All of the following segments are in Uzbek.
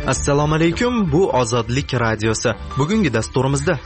Assalomu alaykum, bu Ozodlik radiosi. Bugungi dasturimizda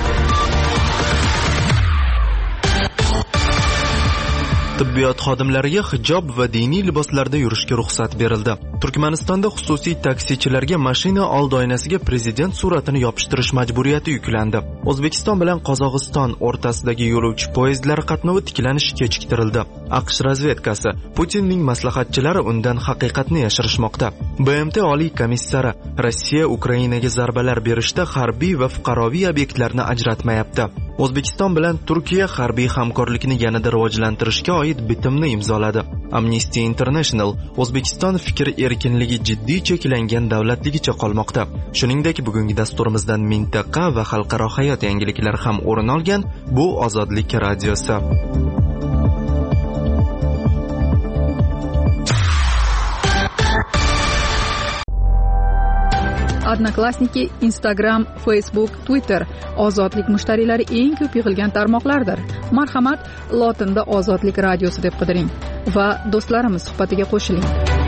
tibbiyot xodimlariga hijob va diniy liboslarda yurishga ruxsat berildi. Turkmanistonda xususiy taksichilarga mashina old oynasiga prezident suratini yopishtirish majburiyati yuklandi. O'zbekiston bilan Qozog'iston o'rtasidagi yo'lovchi poyezdlari qatnovi tiklanishi kechiktirildi. AQSh razvedkasi Putinning maslahatchilari undan haqiqatni yashirishmoqda. BMT oliy komissari Rossiya Ukrainaga zarbalar berishda harbiy va fuqaroviy obyektlarni ajratmayapti. O'zbekiston bilan Turkiya harbiy hamkorlikni yanada rivojlantirishga oid bitimni imzoladi. Amnesty International O'zbekiston fikr erkinligi jiddiy cheklangan davlatligicha qolmoqda. Shuningdek, bugungi dasturimizdan mintaqa va xalqaro hayot yangiliklari ham o'rin olgan. Bu Ozodlik radiosi. Odnoklassniki, Instagram, Facebook, Twitter ozodlik mushtariylari eng ko'p yig'ilgan tarmoqlardir. Marhamat, lotinda Ozodlik radiosi deb qidiring va do'stlarimiz suhbatiga qo'shiling.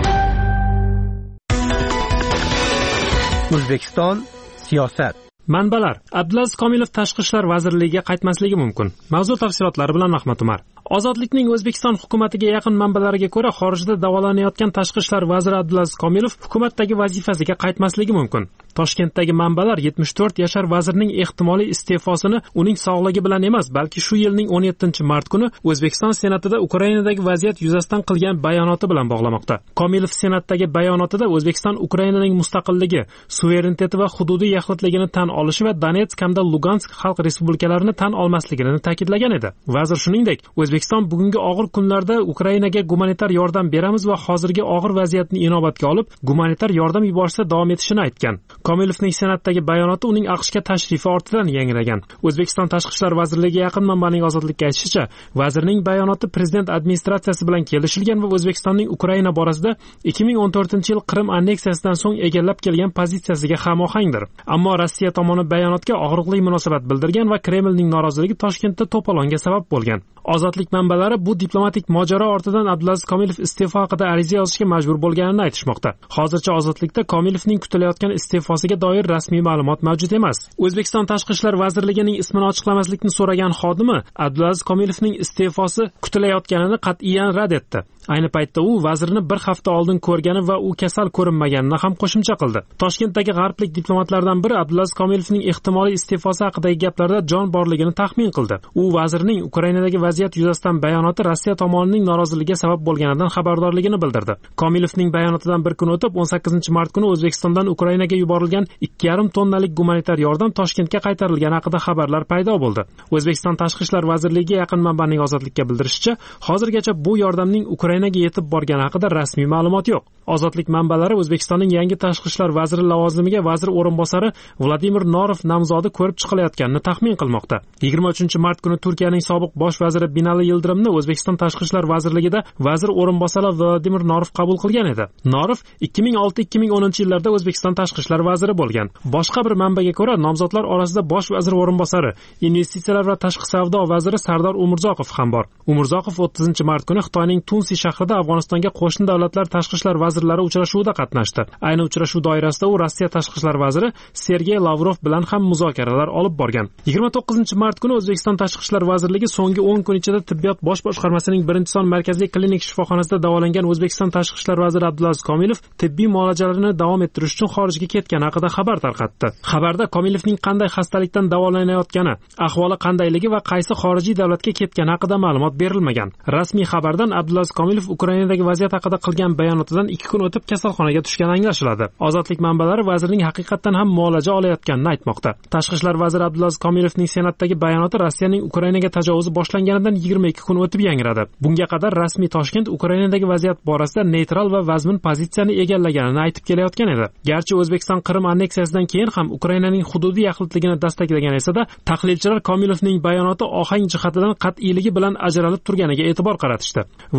O'zbekiston siyosat. Manbalar: Abdulaziz Komilov Tashqi ishlar vazirligiga qaytmasligi mumkin. Mavzu tafsilotlari bilan Ahmad Umar. Ozodlikning O'zbekiston hukumatiga yaqin manbalariga ko'ra, xorijda davolanayotgan Tashqi ishlar vaziri Abdulaziz Komilov hukumatdagi vazifasiga qaytmasligi mumkin. Toshkentdagi manbalar 74 yashar vazirning ehtimoliy iste'fosini uning sog'ligi bilan emas, balki shu yilning 17-mart kuni O'zbekiston Senatida Ukrainadagi vaziyat yuzasidan qilgan bayonoti bilan bog'lamoqda. Komilov Senatdagi bayonotida O'zbekiston Ukrainaning mustaqilligi, suvereniteti va hududiy yaxlitligini tan olishi va Donetsk hamda Lugansk xalq respublikalarini tan olmasligini ta'kidlagan edi. Vazir shuningdek, O'zbekiston bugungi og'ir kunlarda Ukrainaga gumanitar yordam beramiz va hozirgi og'ir vaziyatni inobatga olib, gumanitar yordam yuborishda davom etishini aytgan. Komilovning Senatdagi bayonoti uning AQShga tashrifi ortidan yangragan. O'zbekiston Tashqi ishlar vazirligiga yaqin manbaning Ozodlikka aytishicha, vazirning bayonoti prezident administratsiyasi bilan kelishilgan va O'zbekistonning Ukraina borasida 2014-yil Qrim anneksiyasidan so'ng egallab kelgan pozitsiyasiga hamohangdir. Ammo Rossiya tomoni bayonotga og'riqli munosabat bildirgan va Kremlning noroziligi Toshkentda to'polonga sabab bo'lgan. Ozodlik manbalari bu diplomatik mojaro ortidan Abdulaziz Komilov iste'fo haqida ariza yozishga majbur bo'lganini aytishmoqda. Hozircha Ozodlikda Komilovning kutilayotgan iste'fosiga doir rasmiy ma'lumot mavjud emas. O'zbekiston Tashqi ishlar vazirligining ismini ochiqlamaslikni so'ragan xodimi Abdulaziz Komilovning iste'fosi kutilayotganini qat'iyan rad etdi. Ayni paytda u vazirni bir hafta oldin ko'rgani va u kasal ko'rinmaganini ham qo'shimcha qildi. Toshkentdagi g'arblik diplomatlardan biri Abdulaziz Komilovning ehtimoliy iste'fosi haqidagi gaplarda jon borligini taxmin qildi. U vazirning Ukrainadagi vaziyat yuzasidan bayonoti Rossiya tomonining noroziligiga sabab bo'lganidan xabardorligini bildirdi. Komilovning bayonotidan bir kun o'tib 18-mart kuni O'zbekistondan Ukrainaga yuborilgan 2,5 tonnalik gumanitar yordam Toshkentga qaytarilgani haqida xabarlar paydo bo'ldi. O'zbekiston Tashqi ishlar vazirligiga yaqin manbaning Ozodlikka bildirishicha, hozirgacha bu yordamning Ukrainaga yetib borgani haqida rasmiy ma'lumot yo'q. Ozodlik manbalari O'zbekistonning yangi tashqi ishlar vaziri lavozimiga vazir o'rinbosari Vladimir Norov nomzodi ko'rib chiqilayotganini taxmin qilmoqda. 23-mart kuni Turkiyaning sobiq bosh vaziri Binali Yildirimni O'zbekiston Tashqi ishlar vazirligida vazir o'rinbosari Vladimir Norov qabul qilgan edi. Norov 2006-2010 yillarda O'zbekiston Tashqi ishlar vaziri bo'lgan. Boshqa bir manbaga ko'ra, nomzodlar orasida bosh vazir o'rinbosari, investitsiyalar va tashqi savdo vaziri Sardor Umurzoqov ham bor. Umurzoqov 30-mart kuni Xitoyning Tunsi shahrida Afg'onistonga qo'shni davlatlar tashqi ishlar vazirlari uchrashuvida qatnashdi. Ayni uchrashuv doirasida u Rossiya tashqi ishlar vaziri Sergey Lavrov bilan ham muzokaralar olib borgan. 29-mart kuni O'zbekiston Tashqi ishlar vazirligi so'nggi 10 kun ichida tibbiyot bosh boshqarmasining 1-son markaziy klinik shifoxonasida davolangan O'zbekiston Tashqi ishlar vaziri Abdulaziz Komilov tibbiy muolajalarini davom ettirish uchun xorijga ketgani haqida xabar tarqatdi. Xabarda Komilovning qanday xastalikdan davolanayotgani, ahvoli qandayligi va qaysi xorijiy davlatga ketgani haqida ma'lumot berilmagan. Rasmiy xabardan Abdulaziz Komilov Ukrainadagi vaziyat haqida qilgan bayonotidan 2 kun o'tib kasalxonaga tushgani anglashiladi. Ozodlik manbalari vazirning haqiqatan ham muolaja olayotganini aytmoqda. Tashqi ishlar vaziri Abdulaziz Komilovning Senatdagi bayonoti Rossiyaning Ukrainaga tajovuzi boshlanganidan 22 kun o'tib yangradi. Bunga qadar rasmiy Toshkent Ukrainadagi vaziyat borasida neytral va vazmin pozitsiyani egallaganini aytib kelayotgan edi. Garchi O'zbekiston Qrim anneksiyasidan keyin ham Ukrainaning hududiy yaxlitligini dastaklagan esa-da, tahlilchilar Komilovning bayonoti ohang jihatidan qat'iyligi bilan ajralib turganiga e'tibor qaratishdi. Vazir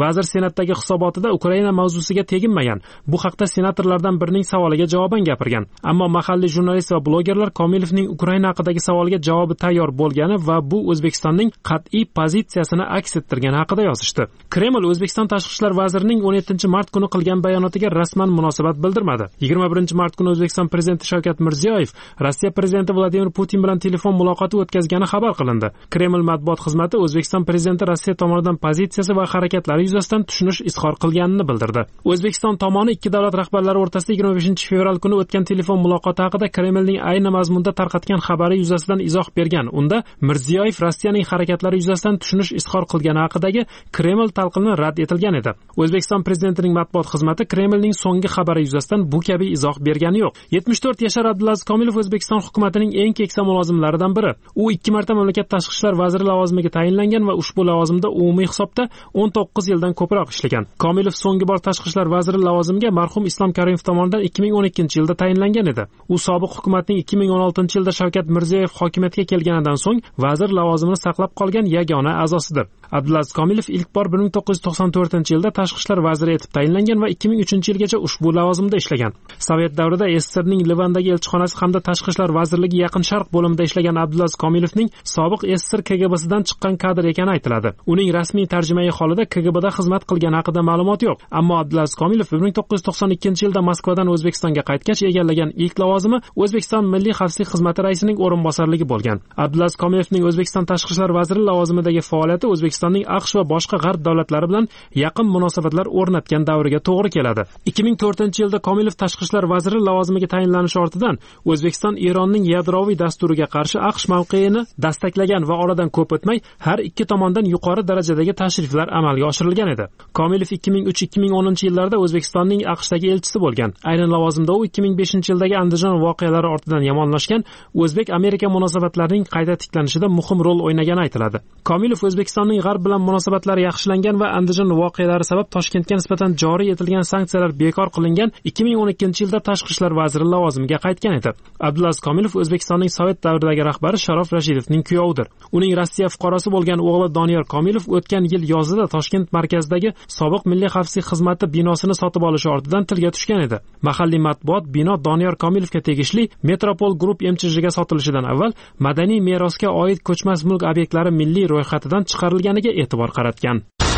Senatdagi hisobotida Ukraina mavzusiga teginmagan. Bu haqda senatorlardan birining savoliga javoban gapirgan. Ammo mahalliy jurnalist va blogerlar Komilovning Ukraina haqidagi savoliga javobi tayyor bo'lgani va bu O'zbekistonning qat'iy pozitsiyasini aks ettirgani haqida yozishdi. Kreml O'zbekiston tashqi ishlar vazirining 17-mart kuni qilgan bayonotiga rasman munosabat bildirmadi. 21-mart kuni O'zbekiston prezidenti Shavkat Mirziyoyev Rossiya prezidenti Vladimir Putin bilan telefon muloqoti o'tkazgani xabar qilindi. Kreml matbuot xizmati O'zbekiston prezidenti Rossiya tomonidan pozitsiyasi va harakatlari yuzasidan tushunish izhor qilganini bildirdi. O'zbekiston tomoni ikki davlat rahbarlari o'rtasida 25-fevral kuni o'tgan telefon muloqoti haqida Kremlning ayni mazmunda tarqatgan xabari yuzasidan izoh bergan. Unda Mirziyoyev Rossiyaning harakatlari yuzasidan tushunish izhor qilgani haqidagi Kreml talqini rad etilgan edi. O'zbekiston prezidentining matbuot xizmati Kremlning so'nggi xabari yuzasidan bu kabi izoh bergani yo'q. 74 yashar Abdulaziz Komilov O'zbekiston hukumatining eng keksa mulozimlaridan biri. U 2 marta mamlakat tashqi ishlar vaziri lavozimiga tayinlangan va ushbu lavozimda umumiy hisobda 19 yildan ko'proq ishlagan. Komilov so'nggi bor tashqi ishlar vaziri lavozimiga marhum Islom Karimov tomonidan 2012-yilda tayinlangan edi. U sobiq hukumatning 2016-yilda Shavkat Mirziyoyev hokimiyatga kelganidan so'ng vazir lavozimini saqlab qolgan yagona a'zosidir. Abdulaziz Komilov ilk bor 1994-yilda tashqi ishlar vaziri etib tayinlangan va 2003-yilgacha ushbu lavozimda ishlagan. Sovet davrida SSRning Livandagi elchixonasi hamda tashqi ishlar vazirligi Yaqin Sharq bo'limida ishlagan Abdulaziz Komilovning sobiq SSR KGBsidan chiqqan kadr ekani aytiladi. Uning rasmiy tarjimai holida KGBda xizmat qilgani haqida ma'lumot yo'q. Ammo Abdulaziz Komilov 1992-yilda Moskvadan O'zbekistonga qaytgach egallagan ilk lavozimi O'zbekiston Milliy xavfsizlik xizmati raisining o'rinbosarligi bo'lgan. Abdulaziz Komilovning O'zbekiston tashqi ishlar vaziri lavozimidagi faoliyati O'zbekistonning AQSh va boshqa g'arb davlatlari bilan yaqin munosabatlar o'rnatgan davriga to'g'ri keladi. 2004-yilda Komilov tashqi ishlar vaziri lavozimiga tayinlanishi ortidan O'zbekiston Eronning yadroviy dasturiga qarshi AQSh mavqeini dastaklagan va oradan ko'p o'tmay har ikki tomondan yuqori darajadagi tashriflar amalga oshirilgan edi. Komilov 2003-2010-yillarda O'zbekistonning AQShdagi elchisi bo'lgan. Aynan lavozimda u 2005-yildagi Andijon voqealari ortidan yomonlashgan O'zbek-Amerika munosabatlarining qayta tiklanishida muhim rol o'ynagani aytiladi. Komilov O'zbekistonning g'arb bilan munosabatlari yaxshilangan va Andijon voqealari sabab Toshkentga nisbatan joriy etilgan sanksiyalar bekor qilingan 2012-yilda tashqi ishlar vaziri lavozimiga qaytgan edi. Abdulaziz Komilov O'zbekistonning Sovet davridagi rahbari Sharof Rashidovning kuyovidir. Uning Rossiya fuqarosi bo'lgan o'g'li Doniyor Komilov o'tgan yil yozida Toshkent markazidagi sobiq Milliy xavfsizlik xizmati binosini sotib olishi ortidan tilga tushgan edi. Mahalliy matbuot bino Doniyor Komilovga tegishli Metropol Group MCHga sotilishidan avval madaniy merosga oid ko'chmas mulk obyektlari milliy ro'yxatidan chiqarilganiga e'tibor qaratgan.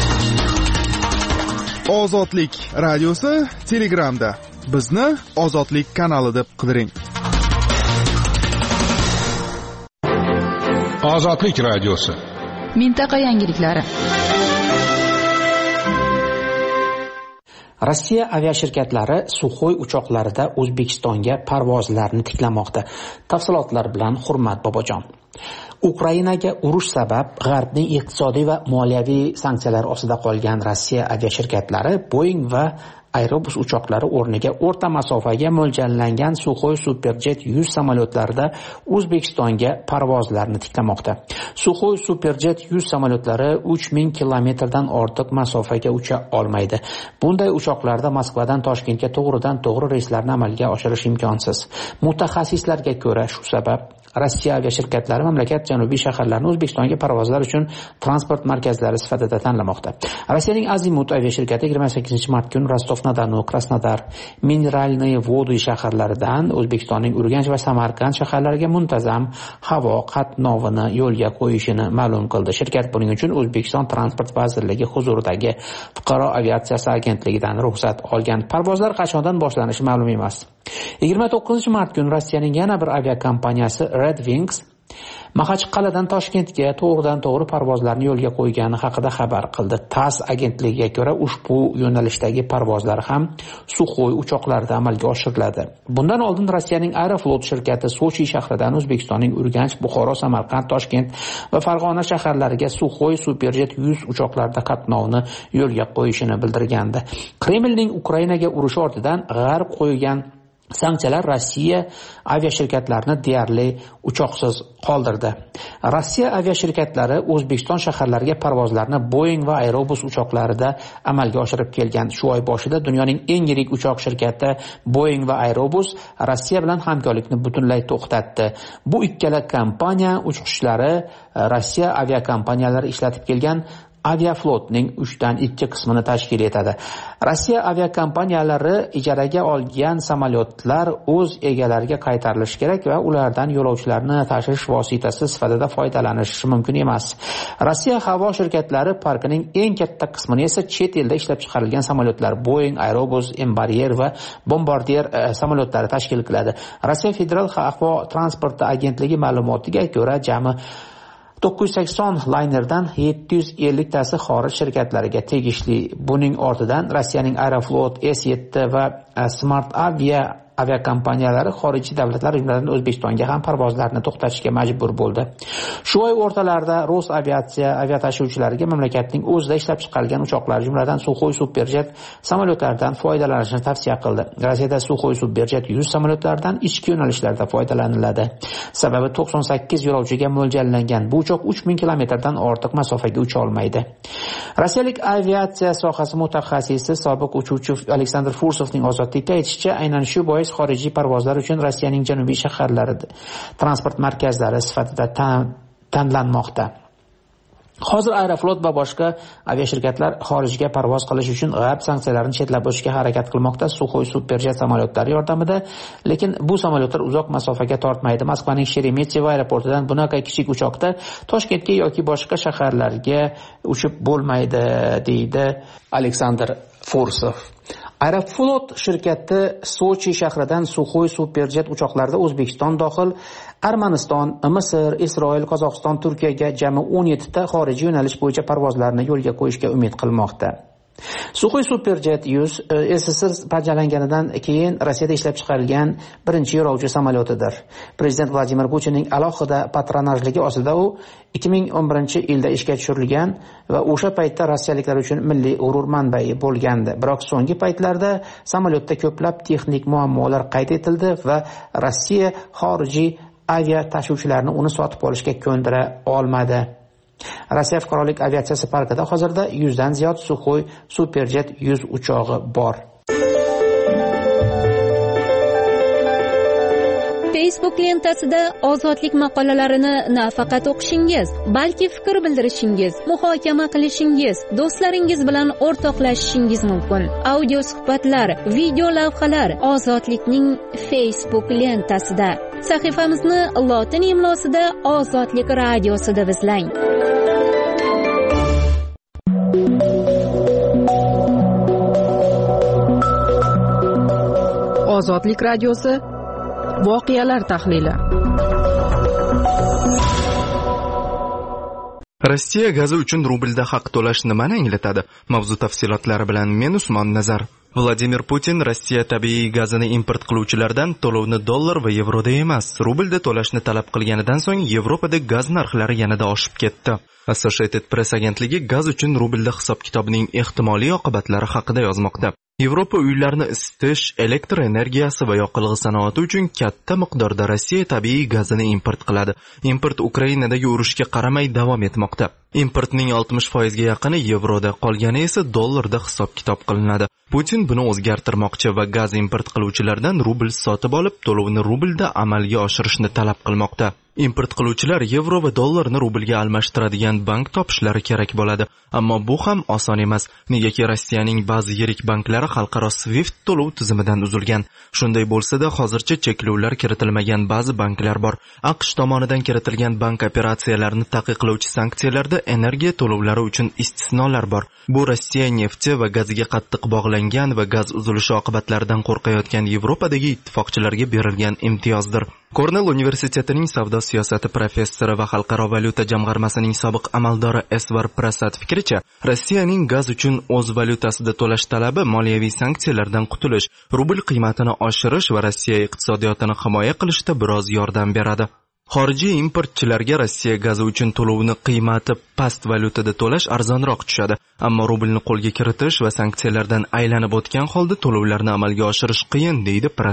Ozodlik radiosi Telegramda. Bizni Ozodlik kanali deb qidiring. Ozodlik radiosi. Mintaqa yangiliklari. Rossiya aviashirkatlari Suxoy uchoqlarida O'zbekistonga parvozlarni tiklamoqda. Tafsilotlar bilan Hurmat Bobojon. Ukrainaga urush sabab G'arbning iqtisodiy va moliyaviy sanksiyalar ostida qolgan Rossiya aviashirkatlari Boeing va Airbus uchoqlari o'rniga o'rta masofaga mo'ljallangan Suxoy Superjet 100 samolyotlarida O'zbekistonga parvozlarni tiklamoqda. Suxoy Superjet 100 samolyotlari 3000 kilometrdan ortiq masofaga ucha olmaydi. Bunday uchoqlarda Moskvadan Toshkentga to'g'ridan-to'g'ri reyslarni amalga oshirish imkonsiz. Mutaxassislarga ko'ra shu sabab Rossiya aviashirkatlari mamlakat janubiy shaharlarini O'zbekistonga parvozlar uchun transport markazlari sifatida tanlamoqda. Rossiyaning Azimut aviashirkati 28-mart kuni Rostov-na-Donu, Krasnodar, Mineralniy Vody shaharlaridan O'zbekistonning Urganch va Samarqand shaharlariga muntazam havo qatnovini yo'lga qo'yishini ma'lum qildi. Shirkat buning uchun O'zbekiston Transport vazirligi huzuridagi Fuqaro aviatsiyasi agentligidan ruxsat olgan. Parvozlar qachondan boshlanishi ma'lum emas. 29-mart kuni Rossiyaning yana bir aviakompaniyasi Red Wings Maxachqal'adan Toshkentga to'g'ridan-to'g'ri parvozlarni yo'lga qo'ygani haqida xabar qildi. TASS agentligiga ko'ra ushbu yo'nalishdagi parvozlar ham Suxoy uchoqlarida amalga oshiriladi. Bundan oldin Rossiyaning Aeroflot shirkati Sochi shahridan O'zbekistonning Urganch, Buxoro, Samarqand, Toshkent va Farg'ona shaharlariga Suxoy Superjet 100 uchoqlarida qatnovni yo'lga qo'yishini bildirgandi. Kremlning Ukrainaga urushi ortidan G'arb qo'ygan sanksiyalar Rossiya aviashirkatlarini deyarli uchoqsiz qoldirdi. Rossiya aviashirkatlari O'zbekiston shaharlariga parvozlarni Boeing va Airbus uchoqlarida amalga oshirib kelgan. Shu oy boshida dunyoning eng yirik uchoq shirkati Boeing va Airbus Rossiya bilan hamkorlikni butunlay to'xtatdi. Bu ikkala kompaniya uchiqishlari Rossiya aviakompaniyalari ishlatib kelgan Aviaflotning 3/2 qismini tashkil etadi. Rossiya aviakompaniyalari ijaraga olgan samolyotlar o'z egalariga qaytarilishi kerak va ulardan yo'lovchilarni tashish vositasi sifatida foydalanishi mumkin emas. Rossiya havo shirkatlari parkining eng katta qismini esa chet elda ishlab chiqarilgan samolyotlar Boeing, Airbus, Embraer va Bombardier samolyotlari tashkil qiladi. Rossiya Federal havo transporti agentligi ma'lumotiga ko'ra, jami 980 laynerdan 750 tasi xorij shirkatlariga tegishli. Buning ortidan Rossiyaning Aeroflot, S7 va Smart aviakompaniyalari xorijiy davlatlar, jumladan O'zbekistonga ham parvozlarni to'xtatishga majbur bo'ldi. Shu oy o'rtalarida Rosaviatsiya aviatashuvchilariga mamlakatning o'zida ishlab chiqarilgan uchoqlar, jumladan Suxoy Superjet samolyotlaridan foydalanishni tavsiya qildi. Rossiyada Suxoy Superjet 100 samolyotlaridan ichki yo'nalishlarda foydalaniladi. Sababi 98 yo'lovchiga mo'ljallangan bu uchoq 3000 kilometrdan ortiq masofaga ucha olmaydi. Rossiyalik aviatsiya sohasi mutaxassisi sobiq uchuvchi Aleksandr Fursovning ozodlikda aytishicha, aynan shu bois xorijiy parvozlar uchun Rossiyaning janubiy shaharlarida transport markazlari sifatida tanlanmoqda. Hozir Aeroflot va boshqa aviashirkatlar xorijga parvoz qilish uchun g'arb sanksiyalarini chetlab o'tishga harakat qilmoqda. Suxoy Superjet samolyotlari yordamida, lekin bu samolyotlar uzoq masofaga tortmaydi. Moskvaning Sheremetyevo aeroportidan bunaqa kichik uchoqda Toshkentga yoki boshqa shaharlarga uchib bo'lmaydi, deydi Aleksandr Fursov. Aeroflot shirkati Sochi shahridan Suxoy Superjet uchoqlarida O'zbekiston dohil Armaniston, Misr, Isroil, Qozog'iston, Turkiyaga jami 17 ta xorijiy yo'nalish bo'yicha parvozlarni yo'lga qo'yishga umid qilmoqda. Suxoy Superjet 100 SSSR parchalanganidan keyin Rossiyada ishlab chiqarilgan birinchi yo'lovchi samolyotidir. Prezident Vladimir Putinning alohida patronajligi ostida u 2011-yilda ishga tushirilgan va o'sha paytda rossiyaliklar uchun milliy g'urur manbai bo'lgandi. Biroq so'nggi paytlarda samolyotda ko'plab texnik muammolar qayd etildi va Rossiya xorijiy avia tashuvchilarni uni sotib olishga ko'ndira olmadi. Rossiya fuqarolik aviatsiyasi parkida hozirda 100 dan ziyod Suxoy Superjet 100 uchog'i bor. Facebook lentasida ozodlik maqolalarini nafaqat o'qishingiz, balki fikr bildirishingiz, muhokama qilishingiz, do'stlaringiz bilan o'rtoqlashishingiz mumkin. Audio suhbatlar, video lavhalar Ozodlikning Facebook lentasida. Sahifamizni lotin imlosida Ozodlik radiosi deb izlang. Ozodlik radiosi voqealar tahlili. Rossiya gazi uchun rublda haq to'lash nimani anglatadi? Mavzu tafsilotlari bilan men Usmon Nazar. Vladimir Putin Rossiya tabiiy gazini import qiluvchilardan to'lovni dollar va yevroda emas, rublda to'lashni talab qilganidan so'ng Yevropada gaz narxlari yanada oshib ketdi. Associated Press agentligi gaz uchun rublda hisob-kitobning ehtimoliy oqibatlari haqida yozmoqda. Yevropa uylarni isitish, elektr energiyasi va yoqilg'i sanoati uchun katta miqdorda Rossiya tabiiy gazini import qiladi. Import Ukrainadagi urushga qaramay davom etmoqda. Importning 60% ga yaqini yevroda, qolgani esa dollarda hisob-kitob qilinadi. Putin buni o'zgartirmoqchi va gaz import qiluvchilardan rubl sotib olib, to'lovni rublda amalga oshirishni talab qilmoqda. Import qiluvchilar yevro va dollarni rublga almashtiradigan bank topishlari kerak bo'ladi. Ammo bu ham oson emas, negaki Rossiyaning ba'zi yirik banklari xalqaro SWIFT to'lov tizimidan uzilgan. Shunday bo'lsa-da, hozircha cheklovlar kiritilmagan ba'zi banklar bor. AQSh tomonidan kiritilgan bank operatsiyalarini taqiqlovchi sanksiyalarda energiya to'lovlari uchun istisnolar bor. Bu Rossiya nefti va gaziga qattiq bog'langan va gaz uzilishi oqibatlaridan qo'rqayotgan Yevropadagi ittifoqchilarga berilgan imtiyozdir. Kornell universitetining savdo siyosati professori va xalqaro valyuta jamg'armasining sobiq amaldori Esvar Prasad fikricha, Rossiyaning gaz uchun o'z valyutasida to'lash talabi moliyaviy sanksiyalardan qutulish, rubl qiymatini oshirish va Rossiya iqtisodiyotini himoya qilishda biroz yordam beradi. Xorijiy importchilarga Rossiya gazi uchun to'lovni qiymati past valyutada to'lash arzonroq tushadi, ammo rublni qo'lga kiritish va sanksiyalardan aylanib o'tgan holda to'lovlarni amalga oshirish qiyin, deydi Prasad.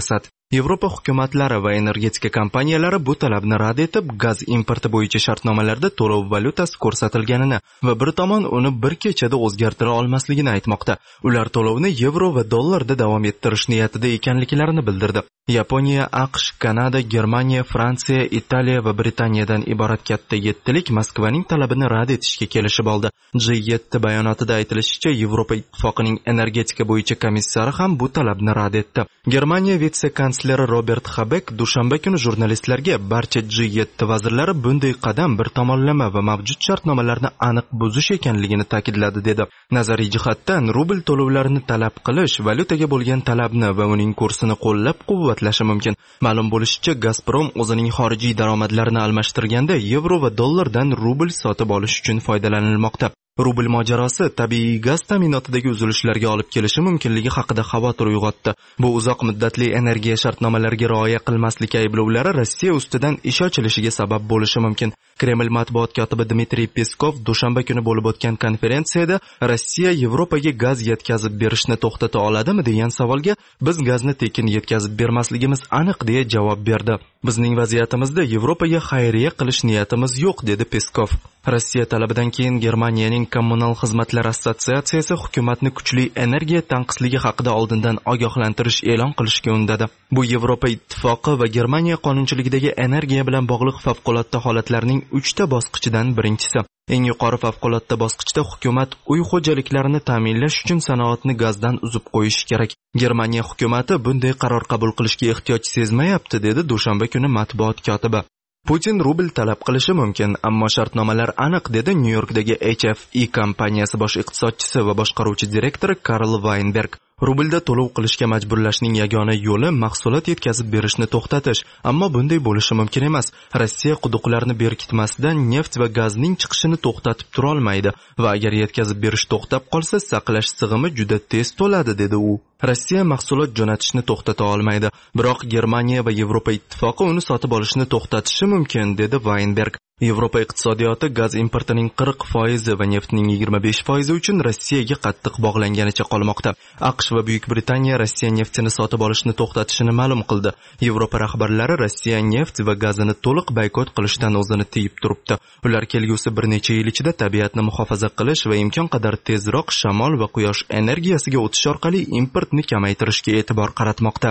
Yevropa hukumatlari va energetika kompaniyalari bu talabni rad etib, gaz importi bo'yicha shartnomalarda to'lov valyutasi ko'rsatilganini va bir tomon uni bir kechada o'zgartira olmasligini aytmoqda. Ular to'lovni yevro va dollarda davom ettirish niyatida ekanliklarini bildirdi. Yaponiya, AQSh, Kanada, Germaniya, Fransiya, Italiya va Britaniyadan iborat katta 7lik Moskvaning talabini rad etishga kelishib oldi. G7 bayonotida aytilishicha, Yevropa ittifoqining energetika bo'yicha komissari ham bu talabni rad etdi. Germaniya vitse-kansleri Robert Habeck dushanba kuni jurnalistlarga barcha G7 vazirlari bunday qadam bir tomonlama va mavjud shartnomalarni aniq buzish ekanligini ta'kidladi dedi. Nazariy jihatdan rubl to'lovlarini talab qilish valyutaga bo'lgan talabni va uning kursini qo'llab-quvvatlashi mumkin. Ma'lum bo'lishicha, Gazprom o'zining xorijiy daromadlarini almashtirganda yevro va dollardan rubl sotib olish uchun foydalanilmoqda. Rubl mojarosi tabiiy gaz ta'minotidagi uzilishlarga olib kelishi mumkinligi haqida xavotir uyg'otdi. Bu uzoq muddatli energiya shartnomalariga rioya qilmaslik ayblovlari Rossiya ustidan ish ochilishiga sabab bo'lishi mumkin. Kreml matbuot kotibi Dmitriy Peskov dushanba kuni bo'lib o'tgan konferensiyada Rossiya Yevropaga gaz yetkazib berishni to'xtata oladimi degan savolga biz gazni tekin yetkazib bermasligimiz aniq deya javob berdi. Bizning vaziyatimizda Yevropaga xayriya qilish niyatimiz yo'q dedi Peskov. Rossiya talabidan keyin Germaniyaning kommunal xizmatlar assotsiatsiyasi hukumatni kuchli energiya tanqisligi haqida oldindan ogohlantirish e'lon qilishga undadi. Bu Yevropa ittifoqi va Germaniya qonunchiligidagi energiya bilan bog'liq favqulodda holatlarning 3ta bosqichidan birinchisi. Eng yuqori favqulodda bosqichda hukumat uy xo'jaliklarini ta'minlash uchun sanoatni gazdan uzib qo'yishi kerak. Germaniya hukumati bunday qaror qabul qilishga ehtiyoj sezmayapti, dedi dushanba kuni matbuot kotibi. Putin rubl talab qilishi mumkin, ammo shartnomalar aniq, dedi Nyu-Yorkdagi HFE kompaniyasi bosh iqtisodchisi va boshqaruvchi direktori Karl Weinberg. Rublda to'lov qilishga majburlashning yagona yo'li mahsulot yetkazib berishni to'xtatish, ammo bunday bo'lishi mumkin emas. Rossiya quduqlarni berkitmasdan neft va gazning chiqishini to'xtatib tura olmaydi va agar yetkazib berish to'xtab qolsa, saqlash sig'imi juda tez to'ladi, dedi u. Rossiya mahsulot jo'natishni to'xtata olmaydi, biroq Germaniya va Yevropa ittifoqi uni sotib olishni to'xtatishi mumkin, dedi Weinberg. Yevropa iqtisodiyoti gaz importining 40% va neftning 25% uchun Rossiyaga qattiq bog'langanicha qolmoqda. AQSh va Buyuk Britaniya Rossiya neftini sotib olishni to'xtatishini ma'lum qildi. Yevropa rahbarlari Rossiya neft va gazini to'liq boykot qilishdan o'zini tiyib turibdi. Ular kelgusi bir necha yil ichida tabiatni muhofaza qilish va imkon qadar tezroq shamol va quyosh energiyasiga o'tish orqali importni kamaytirishga e'tibor qaratmoqda.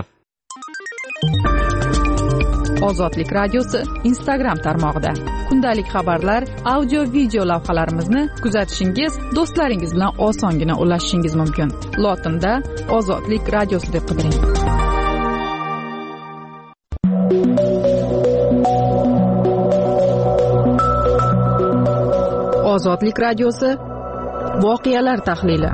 Ozodlik radiosi Instagram tarmog'ida kundalik xabarlar, audio-video lavhalarimizni kuzatishingiz, do'stlaringiz bilan osongina ulashishingiz mumkin. Lotinda Ozodlik radiosi deb qidiring. Ozodlik radiosi voqealar tahlili.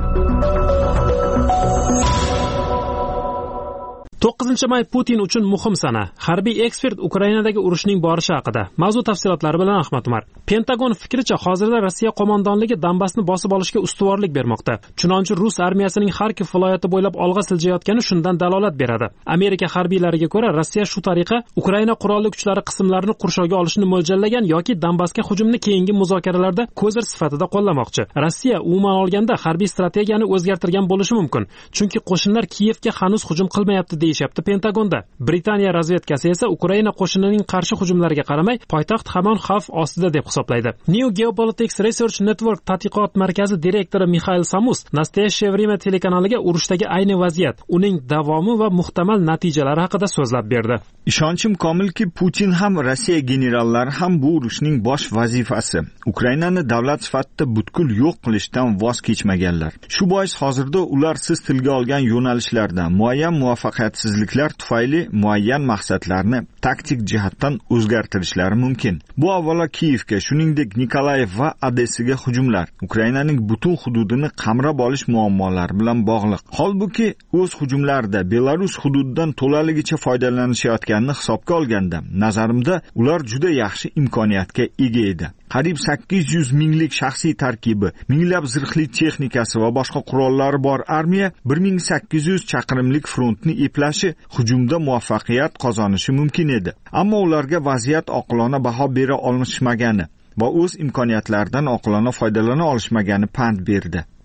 9 may Putin uchun muhim sana. Harbiy ekspert Ukrainadagi urushning borishi haqida. Mavzu tafsilotlari bilan Ahmad Umar. Pentagon fikricha, hozirda Rossiya qo'mondonligi Donbassni bosib olishga ustuvorlik bermoqda. Chunonchi Rus armiyasining Xarkov viloyati bo'ylab olg'a siljayotgani shundan dalolat beradi. Amerika harbiylariga ko'ra, Rossiya shu tariqa Ukraina qurolli kuchlari qismlarini qurshovga olishni mo'ljallagan yoki Donbassga hujumni keyingi muzokaralarda ko'zir sifatida qo'llamoqchi. Rossiya umuman olganda harbiy strategiyani o'zgartirgan bo'lishi mumkin, chunki qo'shinlar Kiyevga hanuz hujum qilmayapti deyishyapti Pentagonda. Britaniya razvedkasi esa Ukraina qo'shinining qarshi hujumlariga qaramay, poytaxt hamon xavf ostida deb hisoblaydi. New Geopolitics Research Network tadqiqot markazi direktori Mikhail Samus Nastoyashye время telekanaliga urushdagi ayni vaziyat, uning davomi va muhtamal natijalari haqida so'zlab berdi. Ishonchim komilki, Putin ham Rossiya generallari ham bu urushning bosh vazifasi Ukrainani davlat sifatida butkul yo'q qilishdan voz kechmaganlar. Shu bois hozirda ular siz tilga olgan yo'nalishlarda muayyan muvaffaqiyatsizliklar tufayli muayyan maqsadlarni taktik jihatdan o'zgartirishlari mumkin. Bu avvalo Kiyevga, shuningdek Nikolayev va Odessaga hujumlar, Ukrainaning butun hududini qamrab olish muammolari bilan bog'liq. Holbuki o'z hujumlarida Belarus hududidan to'laligicha foydalanishayotganini hisobga olganda, nazarimda ular juda yaxshi imkoniyatga ega edi. Qariyb 800 minglik shaxsiy tarkibi, minglab zirhli texnikasi va boshqa qurollari bor armiya 1800 chaqirimlik frontni eplashi, hujumda muvaffaqiyat qozonishi mumkin edi. Ammo ularga vaziyat oqilona baho bera olishmagani va o'z imkoniyatlaridan oqilona foydalana olishmagani pand berdi.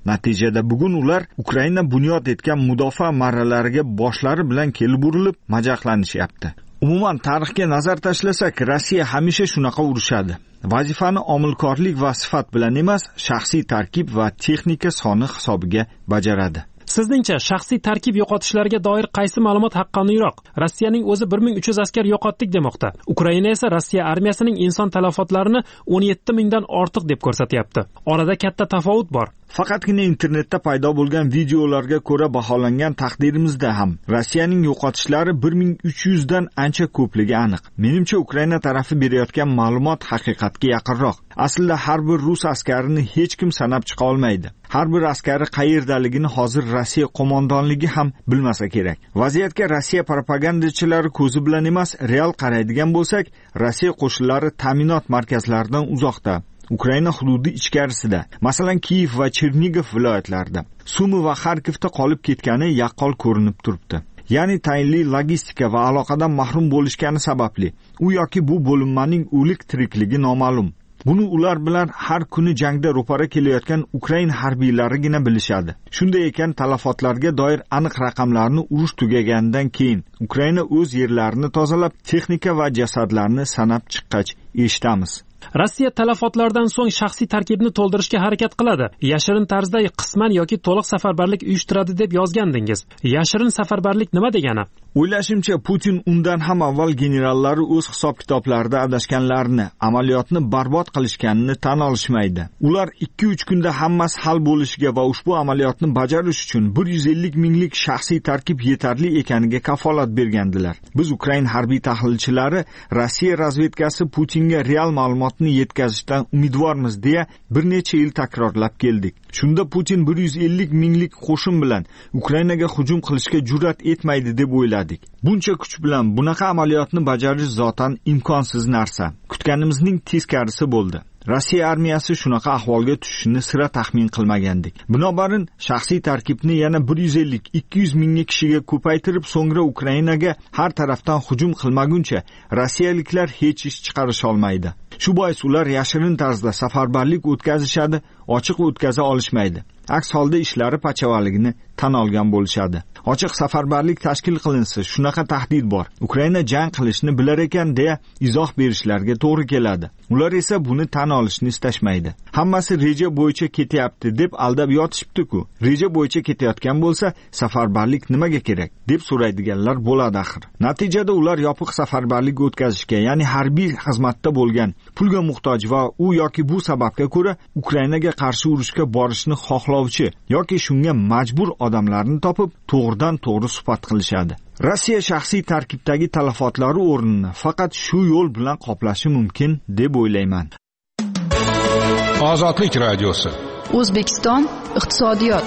Natijada bugun ular Ukraina bunyod etgan mudofaa marralariga boshlari bilan kelib urilib, majaqlanishyapti. Umuman tarixga nazar tashlasak, Rossiya hamisha shunaqa urushadi. Vazifani omilkorlik va sifat bilan emas, shaxsiy tarkib va texnika soni hisobiga bajaradi. Sizningcha shaxsiy tarkib yo'qotishlariga doir qaysi ma'lumot haqqoniyroq? Rossiyaning o'zi 1300 askar yo'qotdik demoqda. Ukraina esa Rossiya armiyasining inson talafotlarini 17 mingdan ortiq deb ko'rsatyapti. Orada katta tafovut bor. Faqatgina internetda paydo bo'lgan videolarga ko'ra baholangan taqdirimizda ham Rossiyaning yo'qotishlari 1300 dan ancha ko'pligi aniq. Menimcha Ukraina tarafi berayotgan ma'lumot haqiqatga yaqinroq. Aslida har bir rus askarini hech kim sanab chiqa olmaydi. Har bir askari qayerdaligini hozir Rossiya qo'mondonligi ham bilmasa kerak. Vaziyatga Rossiya propagandachilari ko'zi bilan emas, real qaraydigan bo'lsak, Rossiya qo'shinlari ta'minot markazlaridan uzoqda. Ukraina hududi ichkarisida, masalan Kiyev va Chernigov viloyatlarida, Sumi va Xarkovda qolib ketgani yaqqol ko'rinib turibdi. Ya'ni tayinli logistika va aloqadan mahrum bo'lishgani sababli u yoki bu bo'linmaning o'lik tirikligi noma'lum. Buni ular bilan har kuni jangda ro'para kelayotgan Ukrain harbiylarigina bilishadi. Shunday ekan, talafotlarga doir aniq raqamlarni urush tugaganidan keyin Ukraina o'z yerlarini tozalab, texnika va jasadlarni sanab chiqqach eshitamiz. Rossiya talafotlardan so'ng shaxsiy tarkibni to'ldirishga harakat qiladi. Yashirin tarzda qisman yoki to'liq safarbarlik uyushtiradi deb yozgandingiz. Yashirin safarbarlik nima degani? O'ylashimcha, Putin undan ham avval generallari o'z hisob-kitoblarida adashganlarini, amaliyotni barbod qilishganini tan olishmaydi. Ular 2-3 kunda hammasi hal bo'lishiga va ushbu amaliyotni bajarish uchun 150 minglik shaxsiy tarkib yetarli ekaniga kafolat bergandilar. Biz Ukrain harbiy tahlilchilari Rossiya razvedkasi Putinga real ma'lumotni yetkazishdan umidvormiz deya bir necha yil takrorlab keldik. Shunda Putin 150 minglik qo'shin bilan Ukrainaga hujum qilishga jur'at etmaydi deb o'yladik. Buncha kuch bilan bunaqa amaliyotni bajarish zotan imkonsiz narsa. Kutganimizning teskarisi bo'ldi. Rossiya armiyasi shunaqa ahvolga tushishini sira taxmin qilmagandik. Binobarin shaxsiy tarkibni yana 150-200 ming kishiga ko'paytirib, so'ngra Ukrainaga har tarafdan hujum qilmaguncha rossiyaliklar hech ish chiqarish olmaydi. Shu bois ular yashirin tarzda safarbarlik o'tkazishadi, ochiq o'tkaza olishmaydi. Aks holda ishlari pachavaligini tan olgan bo'lishadi. Ochiq safarbarlik tashkil qilinsa, shunaqa tahdid bor. Ukraina jang qilishni bilar ekan deya izoh berishlarga to'g'ri keladi. Ular esa buni tan olishni istashmaydi. Hammasi reja bo'yicha ketyapti deb aldab yotishibdi-ku. Reja bo'yicha ketayotgan bo'lsa, safarbarlik nimaga kerak deb so'raydiganlar bo'ladi axir. Natijada ular yopiq safarbarlik o'tkazishga, ya'ni harbiy xizmatda bo'lgan, pulga muhtoj va u yoki bu sababga ko'ra Ukrainaga qarshi urushga borishni xohlovchi yoki shunga majbur odamlarni topib, to'g'ridan to'g'ri suhbat qilishadi. Rossiya shaxsiy tarkibdagi talafotlari o'rnini faqat shu yo'l bilan qoplashi mumkin deb o'ylayman. Ozodlik radiosi. O'zbekiston iqtisodiyot.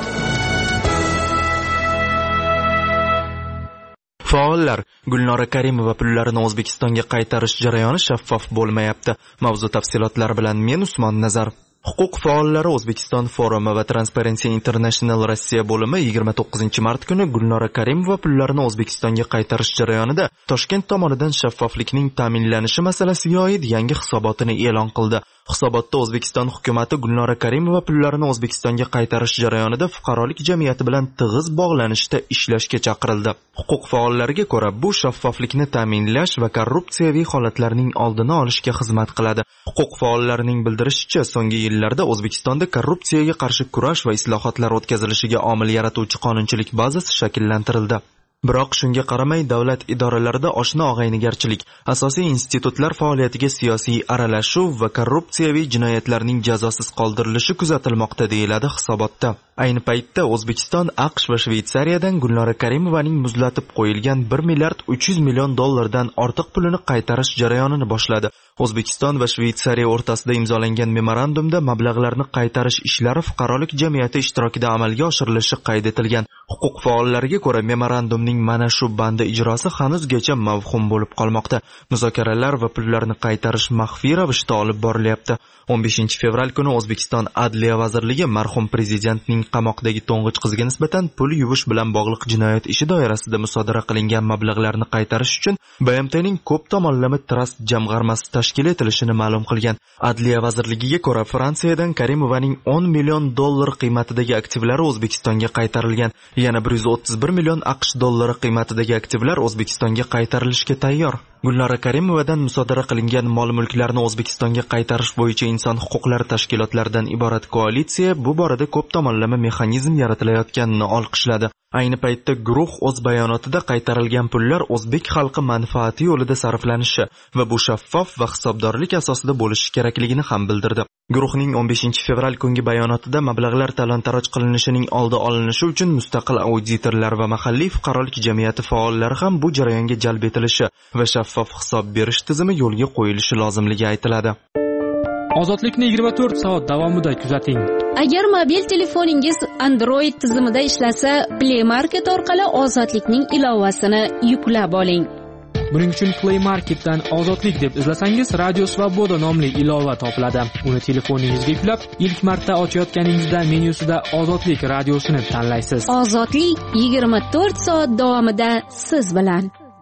Faollar Gulnora Karimova pullarini O'zbekistonga qaytarish jarayoni shaffof bo'lmayapti. Mavzu tafsilotlari bilan men Usmon Nazar. Huquq faollari O'zbekiston forumi va Transparency International Rossiya bo'limi 29-mart kuni Gulnora Karimova pullarini O'zbekistonga qaytarish jarayonida Toshkent tomonidan shaffoflikning ta'minlanishi masalasiga oid yangi hisobotini e'lon qildi. Hisobotda O'zbekiston hukumatı Gulnora Karimova pullarini O'zbekistonga qaytarish jarayonida fuqarolik jamiyati bilan tig'iz bog'lanishda ishlashga chaqirildi. Huquq faollariga ko'ra, bu shaffoflikni ta'minlash va korrupsiyaviy holatlarning oldini olishga xizmat qiladi. Huquq faollarining bildirishicha, so'nggi yillarda O'zbekistonda korrupsiyaga qarshi kurash va islohotlar o'tkazilishiga omil yaratuvchi qonunchilik bazasi shakllantirildi. Biroq shunga qaramay davlat idoralarida oshna-og'aynigarchilik, asosiy institutlar faoliyatiga siyosiy aralashuv va korrupsiyaviy jinoyatlarning jazosiz qoldirilishi kuzatilmoqda deyiladi hisobotda. Ayni paytda O'zbekiston, AQSh va Shveysariyadan Gulnora Karimovaning muzlatib qo'yilgan 1 milliard 300 million dollardan ortiq pulini qaytarish jarayonini boshladi. O'zbekiston va Shveysariya o'rtasida imzolangan memorandumda mablag'larni qaytarish ishlari fuqarolik jamiyati ishtirokida amalga oshirilishi qayd etilgan. Huquq faollariga ko'ra, memorandumning mana shu bandi ijrosi hanuzgacha mavhum bo'lib qolmoqda. Muzokaralar va pullarni qaytarish maxfiy ravishda olib borilyapti. 15 fevral kuni O'zbekiston Adliya vazirligi marhum prezidentning qamoqdagi to'ng'ich qiziga nisbatan pul yuvish bilan bog'liq jinoyat ishi doirasida musodara qilingan mablag'larni qaytarish uchun BMTning ko'p tomonlama trust jamg'armasi tashkil etilishini ma'lum qilgan. Adliya vazirligiga ko'ra, Fransiyadan Karimovaning 10 million dollar qiymatidagi aktivlari O'zbekistonga qaytarilgan. Yana 131 million AQSh dollari qiymatidagi aktivlar O'zbekistonga qaytarilishga tayyor. Gulnora Karimovadan musodara qilingan mol-mulklarni O'zbekistonga qaytarish bo'yicha inson huquqlari tashkilotlaridan iborat koalitsiya bu borada ko'p tomonlama mexanizm yaratilayotganini olqishladi. Ayni paytda guruh o'z bayonotida qaytarilgan pullar o'zbek xalqi manfaati yo'lida sarflanishi va bu shaffof va hisobdorlik asosida bo'lishi kerakligini ham bildirdi. Guruhning 15 fevral kungi bayonotida mablag'lar talon-taroj qilinishining oldi olinishi uchun mustaqil auditorlar va mahalliy fuqarolik jamiyati faollari ham bu jarayonga jalb etilishi va shaffof hisob berish tizimi yo'lga qo'yilishi lozimligi aytiladi. Ozodlikni 24 soat davomida kuzating. Agar mobil telefoningiz Android tizimida ishlasa, Play Market orqali Ozodlikning ilovasini yuklab oling. Buning uchun Play Marketdan Ozodlik deb izlasangiz, Radio Svoboda nomli ilova topiladi. Uni telefoningizga yuklab, ilk marta ochayotganingizda menyusida Ozodlik radiosini tanlaysiz. Ozodlik 24 soat davomida siz bilan.